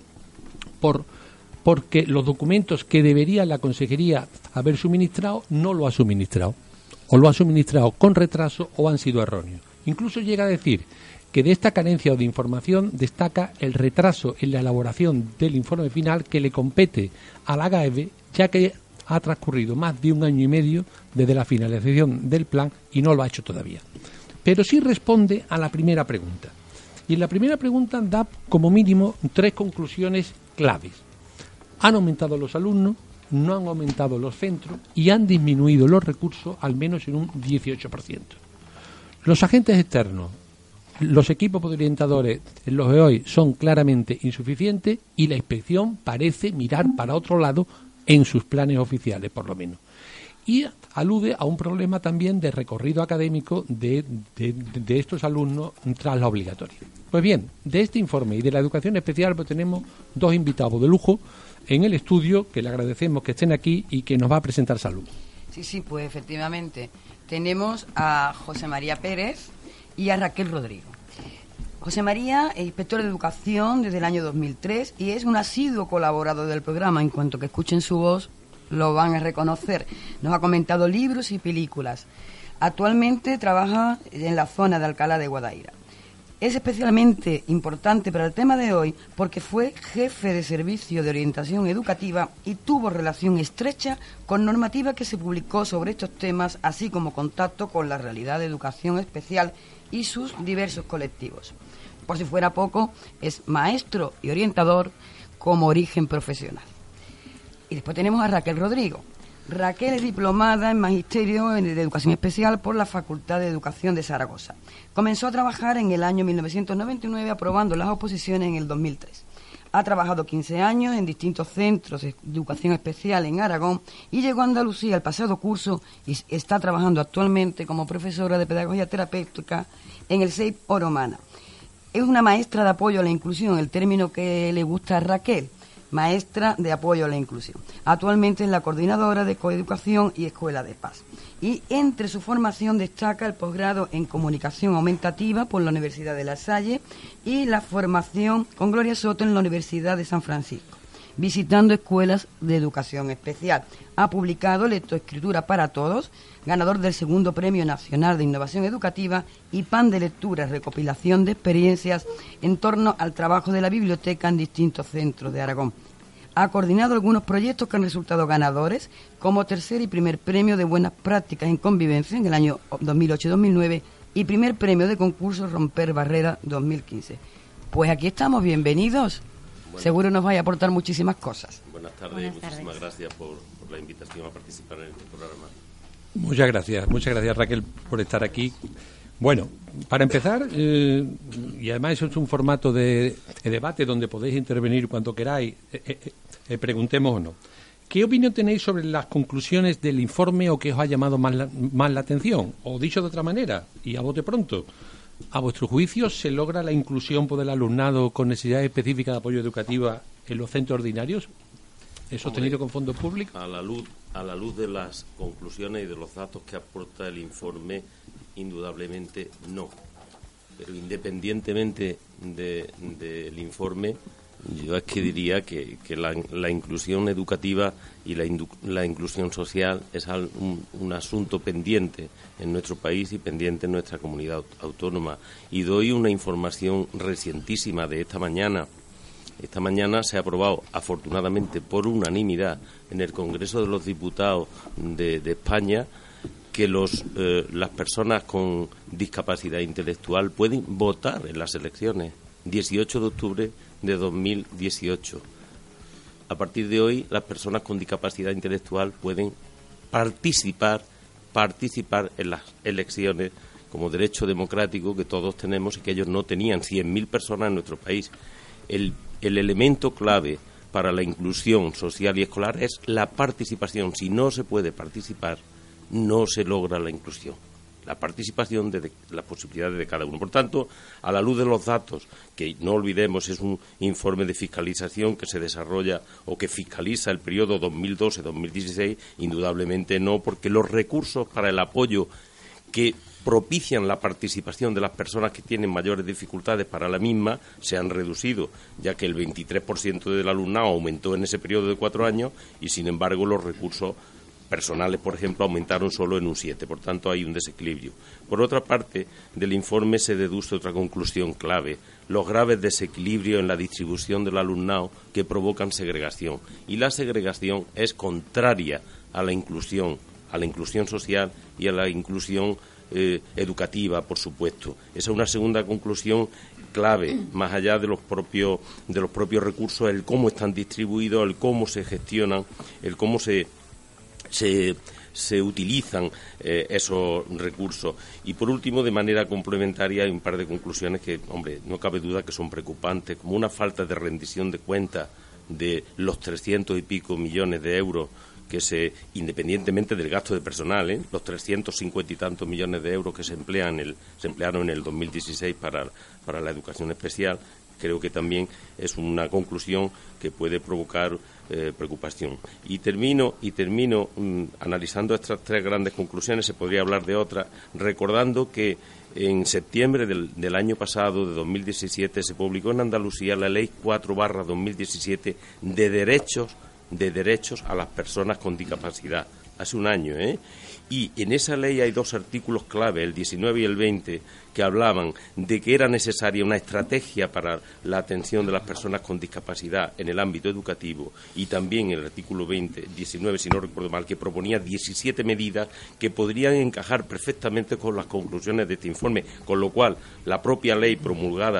porque los documentos que debería la consejería haber suministrado no lo ha suministrado, o lo ha suministrado con retraso o han sido erróneos. Incluso llega a decir que de esta carencia o de información destaca el retraso en la elaboración del informe final que le compete a la GAEB, ya que ha transcurrido más de 1 año y medio desde la finalización del plan y no lo ha hecho todavía. Pero sí responde a la primera pregunta. Y en la primera pregunta da como mínimo 3 conclusiones claves. Han aumentado los alumnos, no han aumentado los centros y han disminuido los recursos al menos en un 18%. Los agentes externos, los equipos orientadores en los de hoy son claramente insuficientes y la inspección parece mirar para otro lado en sus planes oficiales, por lo menos. Y alude a un problema también de recorrido académico de estos alumnos tras la obligatoria. Pues bien, de este informe y de la educación especial pues tenemos 2 invitados de lujo en el estudio, que le agradecemos que estén aquí y que nos va a presentar Salud. Sí, pues efectivamente. Tenemos a José María Pérez y a Raquel Rodrigo. José María es inspector de educación desde el año 2003 y es un asiduo colaborador del programa. En cuanto que escuchen su voz, lo van a reconocer. Nos ha comentado libros y películas. Actualmente trabaja en la zona de Alcalá de Guadaira. Es especialmente importante para el tema de hoy porque fue jefe de servicio de orientación educativa y tuvo relación estrecha con normativa que se publicó sobre estos temas, así como contacto con la realidad de educación especial y sus diversos colectivos. por si fuera poco, es maestro y orientador como origen profesional. Y después tenemos a Raquel Rodrigo. Raquel es diplomada en Magisterio de Educación Especial por la Facultad de Educación de Zaragoza. Comenzó a trabajar en el año 1999, aprobando las oposiciones en el 2003. Ha trabajado 15 años en distintos centros de educación especial en Aragón y llegó a Andalucía el pasado curso y está trabajando actualmente como profesora de Pedagogía Terapéutica en el CEIP Oromana. Es una maestra de apoyo a la inclusión, el término que le gusta a Raquel, maestra de apoyo a la inclusión. Actualmente es la coordinadora de Coeducación y Escuela de Paz. Y entre su formación destaca el posgrado en Comunicación Aumentativa por la Universidad de La Salle y la formación con Gloria Soto en la Universidad de San Francisco, visitando escuelas de educación especial. Ha publicado Lectoescritura para Todos, ganador del segundo Premio Nacional de Innovación Educativa, y Pan de Lectura, recopilación de experiencias en torno al trabajo de la biblioteca en distintos centros de Aragón. Ha coordinado algunos proyectos que han resultado ganadores, como tercer y primer premio de Buenas Prácticas en Convivencia en el año 2008-2009 y primer premio de concurso Romper Barreras 2015. Pues aquí estamos, bienvenidos. Bueno, seguro nos vais a aportar muchísimas cosas. Buenas tardes y muchísimas gracias por la invitación a participar en este programa. Muchas gracias Raquel por estar aquí. Bueno, para empezar, y además eso es un formato de debate donde podéis intervenir cuando queráis, preguntemos o no. ¿Qué opinión tenéis sobre las conclusiones del informe o qué os ha llamado más la atención? O dicho de otra manera, y a bote pronto, ¿a vuestro juicio se logra la inclusión por el alumnado con necesidades específicas de apoyo educativa en los centros ordinarios? ¿Es sostenido con fondos públicos? A la luz de las conclusiones y de los datos que aporta el informe, indudablemente no. Pero independientemente del informe, yo es que diría que la inclusión educativa y la inclusión social es un asunto pendiente en nuestro país y pendiente en nuestra comunidad autónoma. Y doy una información recientísima de esta mañana. Esta mañana se ha aprobado, afortunadamente por unanimidad, en el Congreso de los Diputados de España, que las personas con discapacidad intelectual pueden votar en las elecciones, 18 de octubre de 2018. A partir de hoy, las personas con discapacidad intelectual pueden participar en las elecciones como derecho democrático que todos tenemos y que ellos no tenían. 100.000 personas en nuestro país. El elemento clave para la inclusión social y escolar es la participación. Si no se puede participar, no se logra la inclusión. La participación de las posibilidades de cada uno. Por tanto, a la luz de los datos, que no olvidemos es un informe de fiscalización que se desarrolla o que fiscaliza el periodo 2012-2016, indudablemente no, porque los recursos para el apoyo que propician la participación de las personas que tienen mayores dificultades para la misma se han reducido, ya que el 23% del alumnado aumentó en ese periodo de 4 años y, sin embargo, los recursos personales, por ejemplo, aumentaron solo en un 7%. Por tanto, hay un desequilibrio. Por otra parte, del informe se deduce otra conclusión clave: los graves desequilibrios en la distribución del alumnado que provocan segregación. Y la segregación es contraria a la inclusión social y a la inclusión educativa, por supuesto. Esa es una segunda conclusión clave, más allá de los propios recursos, el cómo están distribuidos, el cómo se gestionan, el cómo se utilizan esos recursos. Y por último, de manera complementaria, hay un par de conclusiones que, hombre, no cabe duda que son preocupantes, como una falta de rendición de cuentas de los 300 y pico millones de euros independientemente del gasto de personal, los 350 y tantos millones de euros que se emplearon en el 2016 para la educación especial, creo que también es una conclusión que puede provocar preocupación. Y termino analizando estas 3 grandes conclusiones. Se podría hablar de otras, recordando que en septiembre del año pasado, de 2017, se publicó en Andalucía la Ley 4/2017 de derechos a las personas con discapacidad. Hace un año, Y en esa ley hay 2 artículos clave, el 19 y el 20, que hablaban de que era necesaria una estrategia para la atención de las personas con discapacidad en el ámbito educativo, y también el artículo 19, si no recuerdo mal, que proponía 17 medidas que podrían encajar perfectamente con las conclusiones de este informe, con lo cual la propia ley promulgada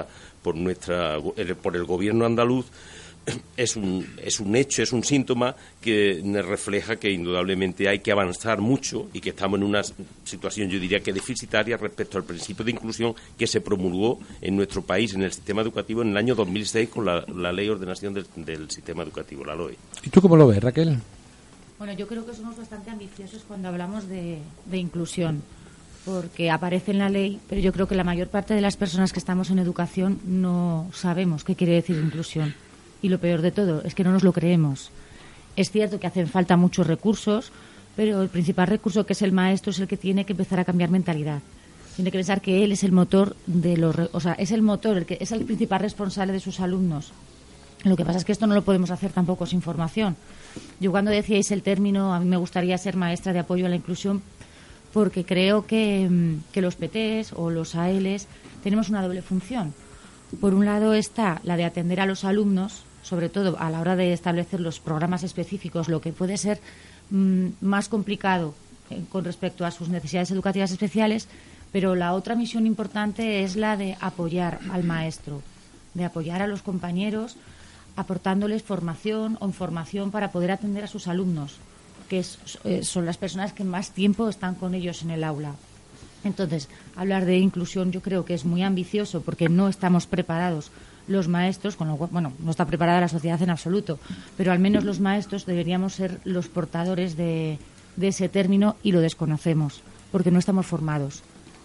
por el gobierno andaluz, es un hecho, es un síntoma que refleja que indudablemente hay que avanzar mucho y que estamos en una situación, yo diría que deficitaria respecto al principio de inclusión que se promulgó en nuestro país, en el sistema educativo, en el año 2006 con la Ley de Ordenación del Sistema Educativo, la LOE. ¿Y tú cómo lo ves, Raquel? Bueno, yo creo que somos bastante ambiciosos cuando hablamos de inclusión, porque aparece en la ley, pero yo creo que la mayor parte de las personas que estamos en educación no sabemos qué quiere decir inclusión. Y lo peor de todo es que no nos lo creemos. Es cierto que hacen falta muchos recursos, pero el principal recurso, que es el maestro, es el que tiene que empezar a cambiar mentalidad. Tiene que pensar que él es el motor es el motor, es el principal responsable de sus alumnos. Lo que pasa es que esto no lo podemos hacer tampoco sin formación. Yo, cuando decíais el término, a mí me gustaría ser maestra de apoyo a la inclusión, porque creo que los PTs o los ALs tenemos una doble función. Por un lado está la de atender a los alumnos, sobre todo a la hora de establecer los programas específicos, lo que puede ser más complicado con respecto a sus necesidades educativas especiales, pero la otra misión importante es la de apoyar al maestro, de apoyar a los compañeros, aportándoles formación o información para poder atender a sus alumnos, que son las personas que más tiempo están con ellos en el aula. Entonces, hablar de inclusión yo creo que es muy ambicioso, porque no estamos preparados los maestros, con lo cual, bueno, no está preparada la sociedad en absoluto, pero al menos los maestros deberíamos ser los portadores de ese término, y lo desconocemos, porque no estamos formados.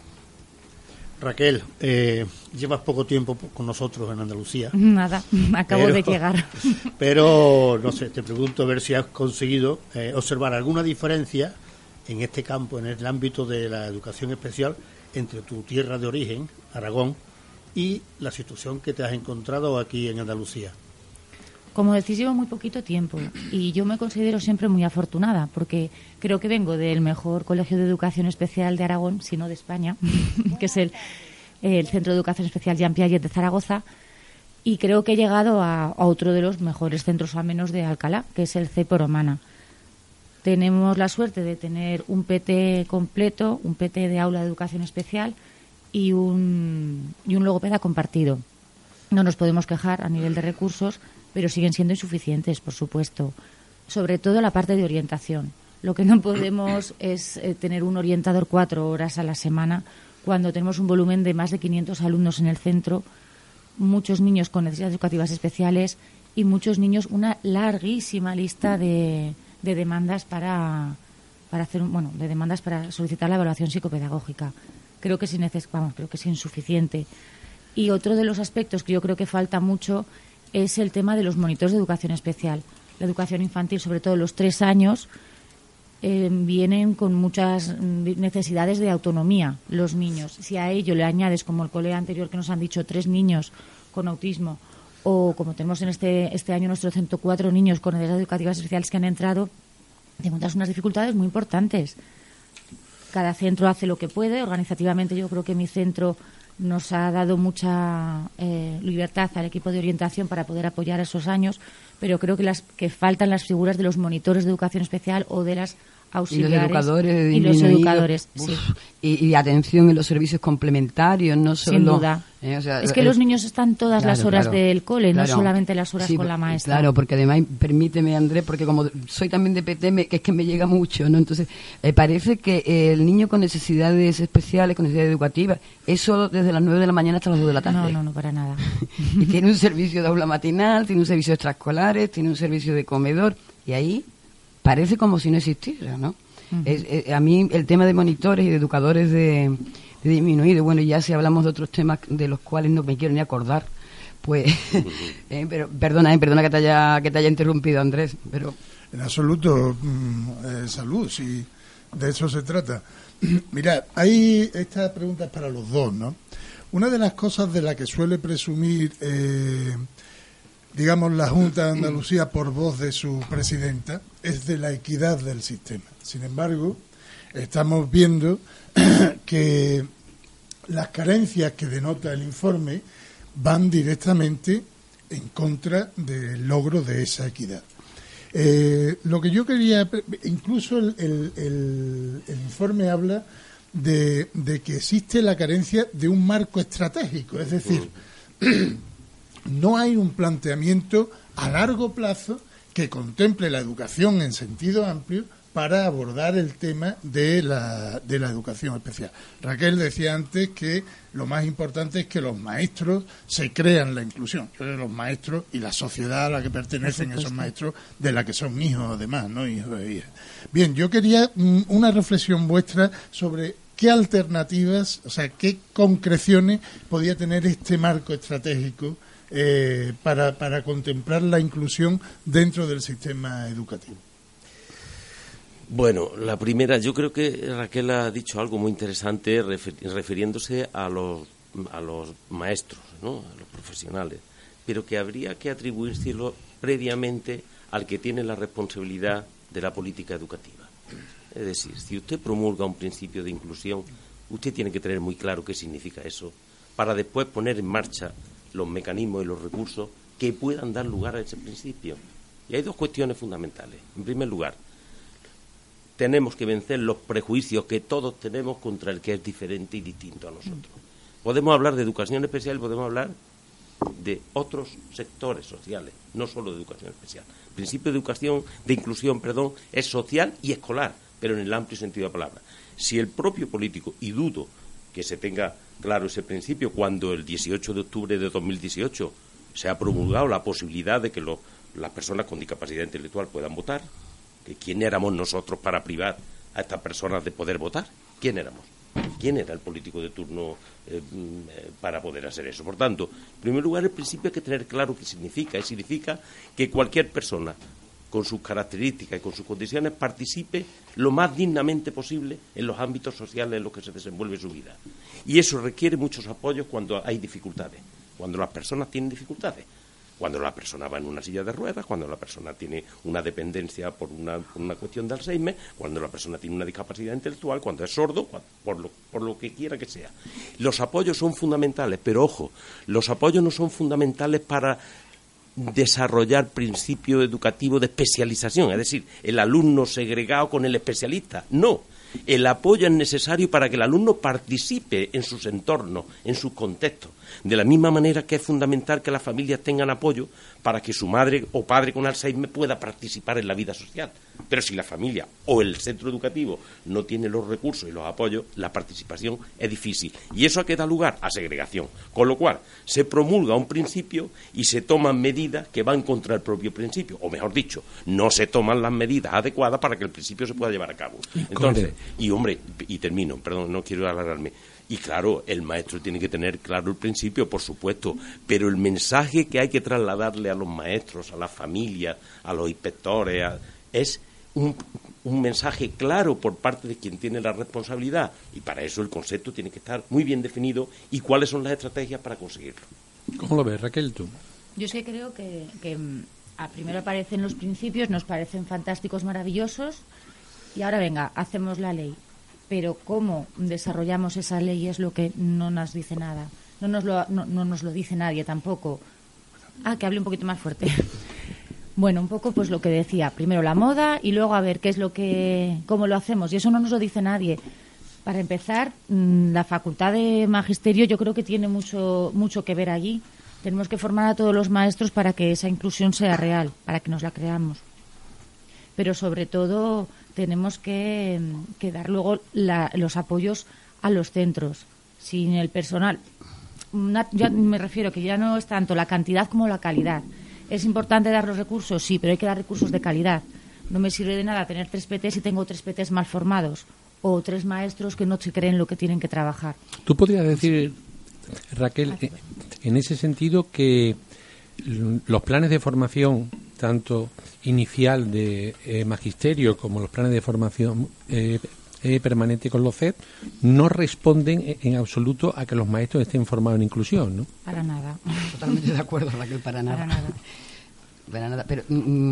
Raquel, llevas poco tiempo con nosotros en Andalucía. Nada, acabo de llegar. Pero, no sé, te pregunto a ver si has conseguido observar alguna diferencia en este campo, en el ámbito de la educación especial, entre tu tierra de origen, Aragón, y la situación que te has encontrado aquí en Andalucía. Como decís, llevo muy poquito tiempo y yo me considero siempre muy afortunada, porque creo que vengo del mejor colegio de educación especial de Aragón, si no de España, que es el Centro de Educación Especial Jean Piaget de Zaragoza, y creo que he llegado a otro de los mejores centros, al menos de Alcalá, que es el CEP Oromana. Tenemos la suerte de tener un PT completo, un PT de aula de educación especial y un logopeda compartido. No nos podemos quejar a nivel de recursos, pero siguen siendo insuficientes, por supuesto. Sobre todo la parte de orientación. Lo que no podemos es tener un orientador 4 horas a la semana cuando tenemos un volumen de más de 500 alumnos en el centro, muchos niños con necesidades educativas especiales y muchos niños, una larguísima lista de demandas para solicitar la evaluación psicopedagógica. Creo que creo que es insuficiente. Y otro de los aspectos que yo creo que falta mucho es el tema de los monitores de educación especial. La educación infantil, sobre todo los 3 años, vienen con muchas necesidades de autonomía los niños. Si a ello le añades, como el colegio anterior que nos han dicho, 3 niños con autismo, o como tenemos en este año nuestro 104 niños con necesidades educativas especiales que han entrado, te encuentras unas dificultades muy importantes. Cada centro hace lo que puede. Organizativamente yo creo que mi centro nos ha dado mucha libertad al equipo de orientación para poder apoyar esos años, pero creo que faltan las figuras de los monitores de educación especial o de las auxiliares y los educadores sí. y atención en los servicios complementarios, no solo... Sin duda. Es que los niños están todas las horas del cole, no solamente las horas con la maestra. Claro, porque además, permíteme, Andrés, porque como soy también de PT, que es que me llega mucho, ¿no? Entonces, parece que el niño con necesidades especiales, con necesidades educativas, es solo desde las 9 de la mañana hasta las 2 de la tarde. No, para nada. Y tiene un servicio de aula matinal, tiene un servicio de extraescolares, tiene un servicio de comedor, y ahí parece como si no existiera, ¿no? A mí el tema de monitores y de educadores de disminuido, bueno, ya si hablamos de otros temas de los cuales no me quiero ni acordar, pues, pero perdona que te haya interrumpido, Andrés, pero... En absoluto, salud, si de eso se trata. Mirad, esta pregunta es para los dos, ¿no? Una de las cosas de la que suele presumir, digamos, la Junta de Andalucía por voz de su presidenta, es de la equidad del sistema. Sin embargo, estamos viendo que las carencias que denota el informe van directamente en contra del logro de esa equidad. Lo que yo quería, incluso el informe habla de que existe la carencia de un marco estratégico, es decir, no hay un planteamiento a largo plazo que contemple la educación en sentido amplio para abordar el tema de la educación especial. Raquel decía antes que lo más importante es que los maestros se crean la inclusión. Los maestros y la sociedad a la que pertenecen esos maestros, de la que son hijos además, ¿no? Hijos e hijas. Bien, yo quería una reflexión vuestra sobre qué alternativas, o sea, qué concreciones podía tener este marco estratégico para contemplar la inclusión dentro del sistema educativo. Bueno, la primera, yo creo que Raquel ha dicho algo muy interesante refiriéndose a los maestros, ¿no? A los profesionales, pero que habría que atribuírselo previamente al que tiene la responsabilidad de la política educativa. Es decir, si usted promulga un principio de inclusión, usted tiene que tener muy claro qué significa eso, para después poner en marcha los mecanismos y los recursos que puedan dar lugar a ese principio. Y hay dos cuestiones fundamentales. En primer lugar, tenemos que vencer los prejuicios que todos tenemos contra el que es diferente y distinto a nosotros. Podemos hablar de educación especial, podemos hablar de otros sectores sociales, no solo de educación especial. El principio de inclusión, es social y escolar, pero en el amplio sentido de la palabra. Si el propio político, y dudo que se tenga claro ese principio, cuando el 18 de octubre de 2018 se ha promulgado la posibilidad de que las personas con discapacidad intelectual puedan votar, que ¿quién éramos nosotros para privar a estas personas de poder votar? ¿Quién éramos? ¿Quién era el político de turno para poder hacer eso? Por tanto, en primer lugar, el principio hay que tener claro qué significa. Y significa que cualquier persona con sus características y con sus condiciones participe lo más dignamente posible en los ámbitos sociales en los que se desenvuelve su vida. Y eso requiere muchos apoyos cuando hay dificultades, cuando las personas tienen dificultades. Cuando la persona va en una silla de ruedas, cuando la persona tiene una dependencia por una cuestión de Alzheimer, cuando la persona tiene una discapacidad intelectual, cuando es sordo, por lo que quiera que sea. Los apoyos son fundamentales, pero ojo, los apoyos no son fundamentales para desarrollar principios educativos de especialización, es decir, el alumno segregado con el especialista. No. El apoyo es necesario para que el alumno participe en sus entornos, en sus contextos. De la misma manera que es fundamental que las familias tengan apoyo para que su madre o padre con Alzheimer pueda participar en la vida social. Pero si la familia o el centro educativo no tiene los recursos y los apoyos, la participación es difícil. Y eso da lugar a segregación. Con lo cual, se promulga un principio y se toman medidas que van contra el propio principio. O mejor dicho, no se toman las medidas adecuadas para que el principio se pueda llevar a cabo. Entonces, y termino, perdón, no quiero alargarme. Y claro, el maestro tiene que tener claro el principio, por supuesto, pero el mensaje que hay que trasladarle a los maestros, a las familias, a los inspectores, es un mensaje claro por parte de quien tiene la responsabilidad. Y para eso el concepto tiene que estar muy bien definido y cuáles son las estrategias para conseguirlo. ¿Cómo lo ves, Raquel, tú? Yo es que creo que primero aparecen los principios, nos parecen fantásticos, maravillosos, y ahora venga, hacemos la ley. Pero cómo desarrollamos esa ley es lo que no nos dice nada. No nos lo dice nadie tampoco. Que hable un poquito más fuerte. Bueno, un poco pues lo que decía. Primero la moda y luego a ver cómo lo hacemos. Y eso no nos lo dice nadie. Para empezar, la Facultad de Magisterio yo creo que tiene mucho que ver allí. Tenemos que formar a todos los maestros para que esa inclusión sea real, para que nos la creamos. Pero sobre todo tenemos que dar luego los apoyos a los centros. Sin el personal, ya me refiero que ya no es tanto la cantidad como la calidad. ¿Es importante dar los recursos? Sí, pero hay que dar recursos de calidad. No me sirve de nada tener 3 PTs si tengo 3 PTs mal formados o 3 maestros que no se creen lo que tienen que trabajar. ¿Tú podrías decir, Raquel, en ese sentido que los planes de formación, tanto inicial de magisterio como los planes de formación permanente con los CED, no responden en absoluto a que los maestros estén formados en inclusión, ¿no? Para nada. Totalmente de acuerdo, Raquel, para nada. Para nada. Pero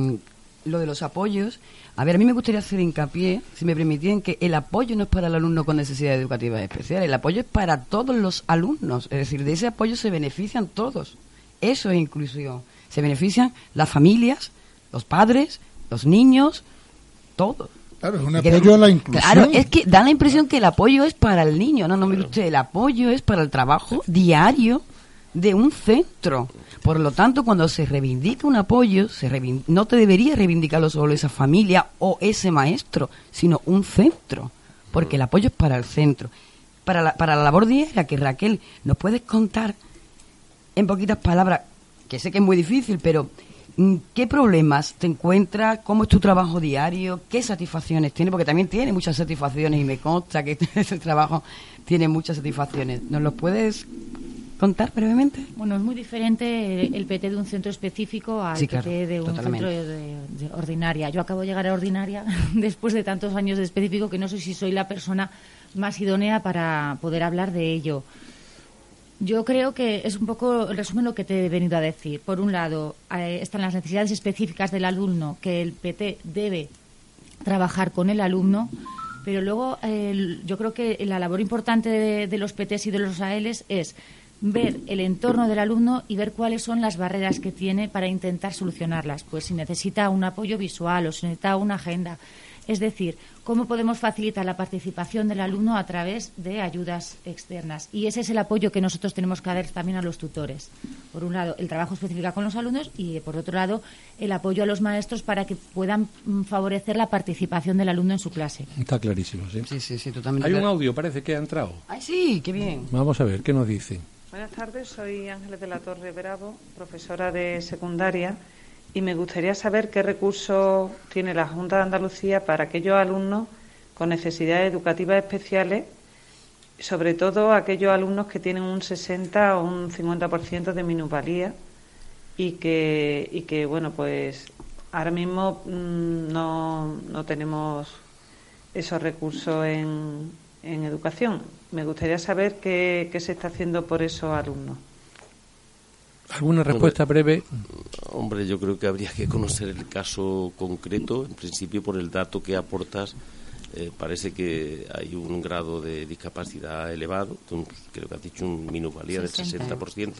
lo de los apoyos, a mí me gustaría hacer hincapié, si me permitían, que el apoyo no es para el alumno con necesidades educativas especiales, el apoyo es para todos los alumnos, es decir, de ese apoyo se benefician todos. Eso es inclusión. Se benefician las familias, los padres, los niños, todos. Claro, es un apoyo a la inclusión. Claro, es que da la impresión que el apoyo es para el niño. No, mire usted, el apoyo es para el trabajo diario de un centro. Por lo tanto, cuando se reivindica un apoyo, no te debería reivindicarlo solo esa familia o ese maestro, sino un centro, porque el apoyo es para el centro. Para la labor diaria, que Raquel, ¿nos puedes contar en poquitas palabras, que sé que es muy difícil, pero qué problemas te encuentras, cómo es tu trabajo diario, qué satisfacciones tiene? Porque también tiene muchas satisfacciones y me consta que ese trabajo tiene muchas satisfacciones. ¿Nos lo puedes contar brevemente? Bueno, es muy diferente el PT de un centro específico al PT de un totalmente. centro de ordinaria. Yo acabo de llegar a ordinaria después de tantos años de específico que no sé si soy la persona más idónea para poder hablar de ello. Yo creo que es un poco el resumen lo que te he venido a decir. Por un lado, están las necesidades específicas del alumno, que el PT debe trabajar con el alumno, pero luego yo creo que la labor importante de los PTs y de los AELs es ver el entorno del alumno y ver cuáles son las barreras que tiene para intentar solucionarlas. Pues si necesita un apoyo visual o si necesita una agenda. Es decir, cómo podemos facilitar la participación del alumno a través de ayudas externas. Y ese es el apoyo que nosotros tenemos que dar también a los tutores. Por un lado, el trabajo específico con los alumnos y, por otro lado, el apoyo a los maestros para que puedan favorecer la participación del alumno en su clase. Está clarísimo, ¿sí? Sí, totalmente. Hay un audio, parece que ha entrado. ¡Ay, sí! ¡Qué bien! Vamos a ver, ¿qué nos dice? Buenas tardes, soy Ángeles de la Torre Bravo, profesora de secundaria, y me gustaría saber qué recursos tiene la Junta de Andalucía para aquellos alumnos con necesidades educativas especiales, sobre todo aquellos alumnos que tienen un 60 o un 50% de minusvalía y que bueno, pues ahora mismo no tenemos esos recursos en educación. Me gustaría saber qué se está haciendo por esos alumnos. ¿Alguna respuesta breve? Hombre, yo creo que habría que conocer el caso concreto. En principio, por el dato que aportas, parece que hay un grado de discapacidad elevado. Creo que has dicho un minusvalía del 60%.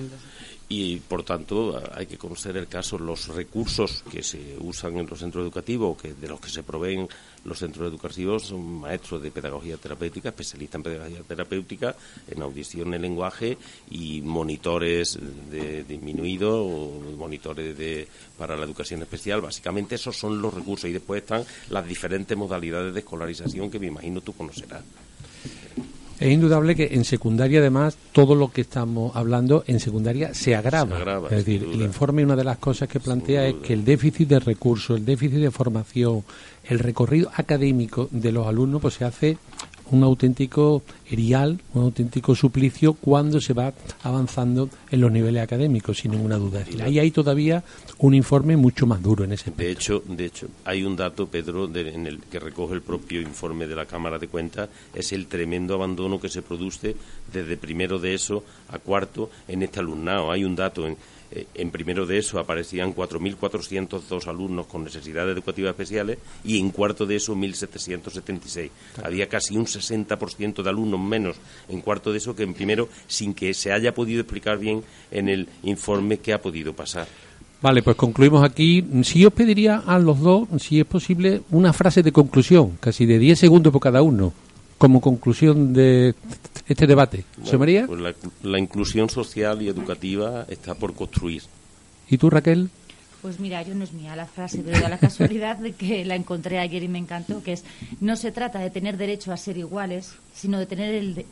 Y, por tanto, hay que conocer el caso. Los recursos que se usan en los centros educativos, de los que se proveen los centros educativos, son maestros de pedagogía terapéutica, especialistas en pedagogía terapéutica, en audición, en lenguaje, y monitores de disminuido o monitores para la educación especial. Básicamente esos son los recursos, y después están las diferentes modalidades de escolarización que me imagino tú conocerás. Es indudable que en secundaria, además, todo lo que estamos hablando en secundaria se agrava. Es decir, el informe, una de las cosas que plantea es que el déficit de recursos, el déficit de formación, el recorrido académico de los alumnos, pues se hace un auténtico erial, un auténtico suplicio cuando se va avanzando en los niveles académicos, sin ninguna duda. Es decir, ahí hay todavía un informe mucho más duro en ese aspecto. De hecho, hay un dato, Pedro, en el que recoge el propio informe de la Cámara de Cuentas, es el tremendo abandono que se produce desde primero de ESO a cuarto en este alumnado. Hay un dato en primero de ESO aparecían 4.402 alumnos con necesidades educativas especiales y en cuarto de ESO 1.776. Claro. Había casi un 60% de alumnos menos en cuarto de ESO que en primero, sin que se haya podido explicar bien en el informe qué ha podido pasar. Vale, pues concluimos aquí. Si os pediría a los dos, si es posible, una frase de conclusión, casi de 10 segundos por cada uno, como conclusión de este debate. ¿José María? Pues la inclusión social y educativa está por construir. ¿Y tú, Raquel? Pues mira, yo no es mía la frase, pero da la casualidad de que la encontré ayer y me encantó, que es: no se trata de tener derecho a ser iguales, sino de tener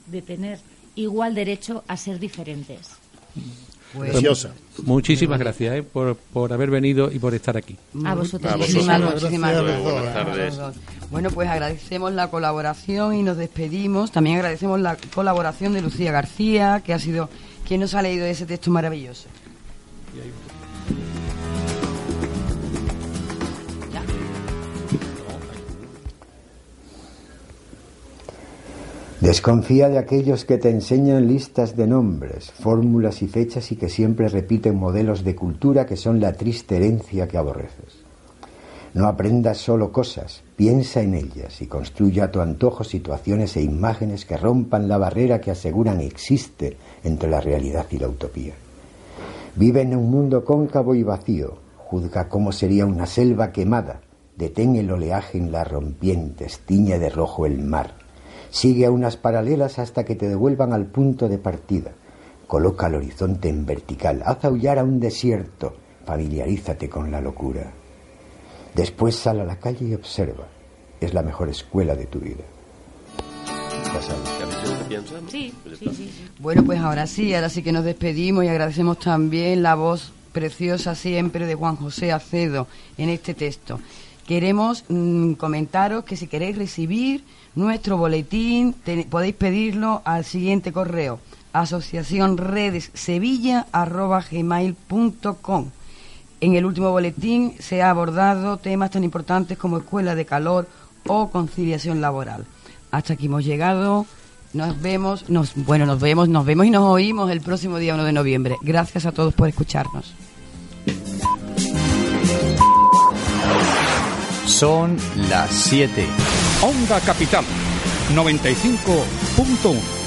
igual derecho a ser diferentes. Preciosa. Muchísimas gracias por haber venido y por estar aquí. A vosotros. Muchísimas gracias. Buenas tardes. Bueno, pues agradecemos la colaboración y nos despedimos. También agradecemos la colaboración de Lucía García, que ha sido quien nos ha leído ese texto maravilloso. Desconfía de aquellos que te enseñan listas de nombres, fórmulas y fechas y que siempre repiten modelos de cultura que son la triste herencia que aborreces. No aprendas solo cosas, piensa en ellas y construye a tu antojo situaciones e imágenes que rompan la barrera que aseguran existe entre la realidad y la utopía. Vive en un mundo cóncavo y vacío, juzga cómo sería una selva quemada, detén el oleaje en las rompientes, tiñe de rojo el mar. Sigue a unas paralelas hasta que te devuelvan al punto de partida. Coloca el horizonte en vertical, haz aullar a un desierto, familiarízate con la locura. Después sal a la calle y observa. Es la mejor escuela de tu vida. Sí. Bueno, pues ahora sí que nos despedimos y agradecemos también la voz preciosa siempre de Juan José Acedo en este texto. Queremos comentaros que si queréis recibir nuestro boletín podéis pedirlo al siguiente correo: asociacionredessevilla@gmail.com. En el último boletín se ha abordado temas tan importantes como escuela de calor o conciliación laboral. Hasta aquí hemos llegado. Nos vemos y nos oímos el próximo día 1 de noviembre. Gracias a todos por escucharnos. Son las 7. Onda Capital 95.1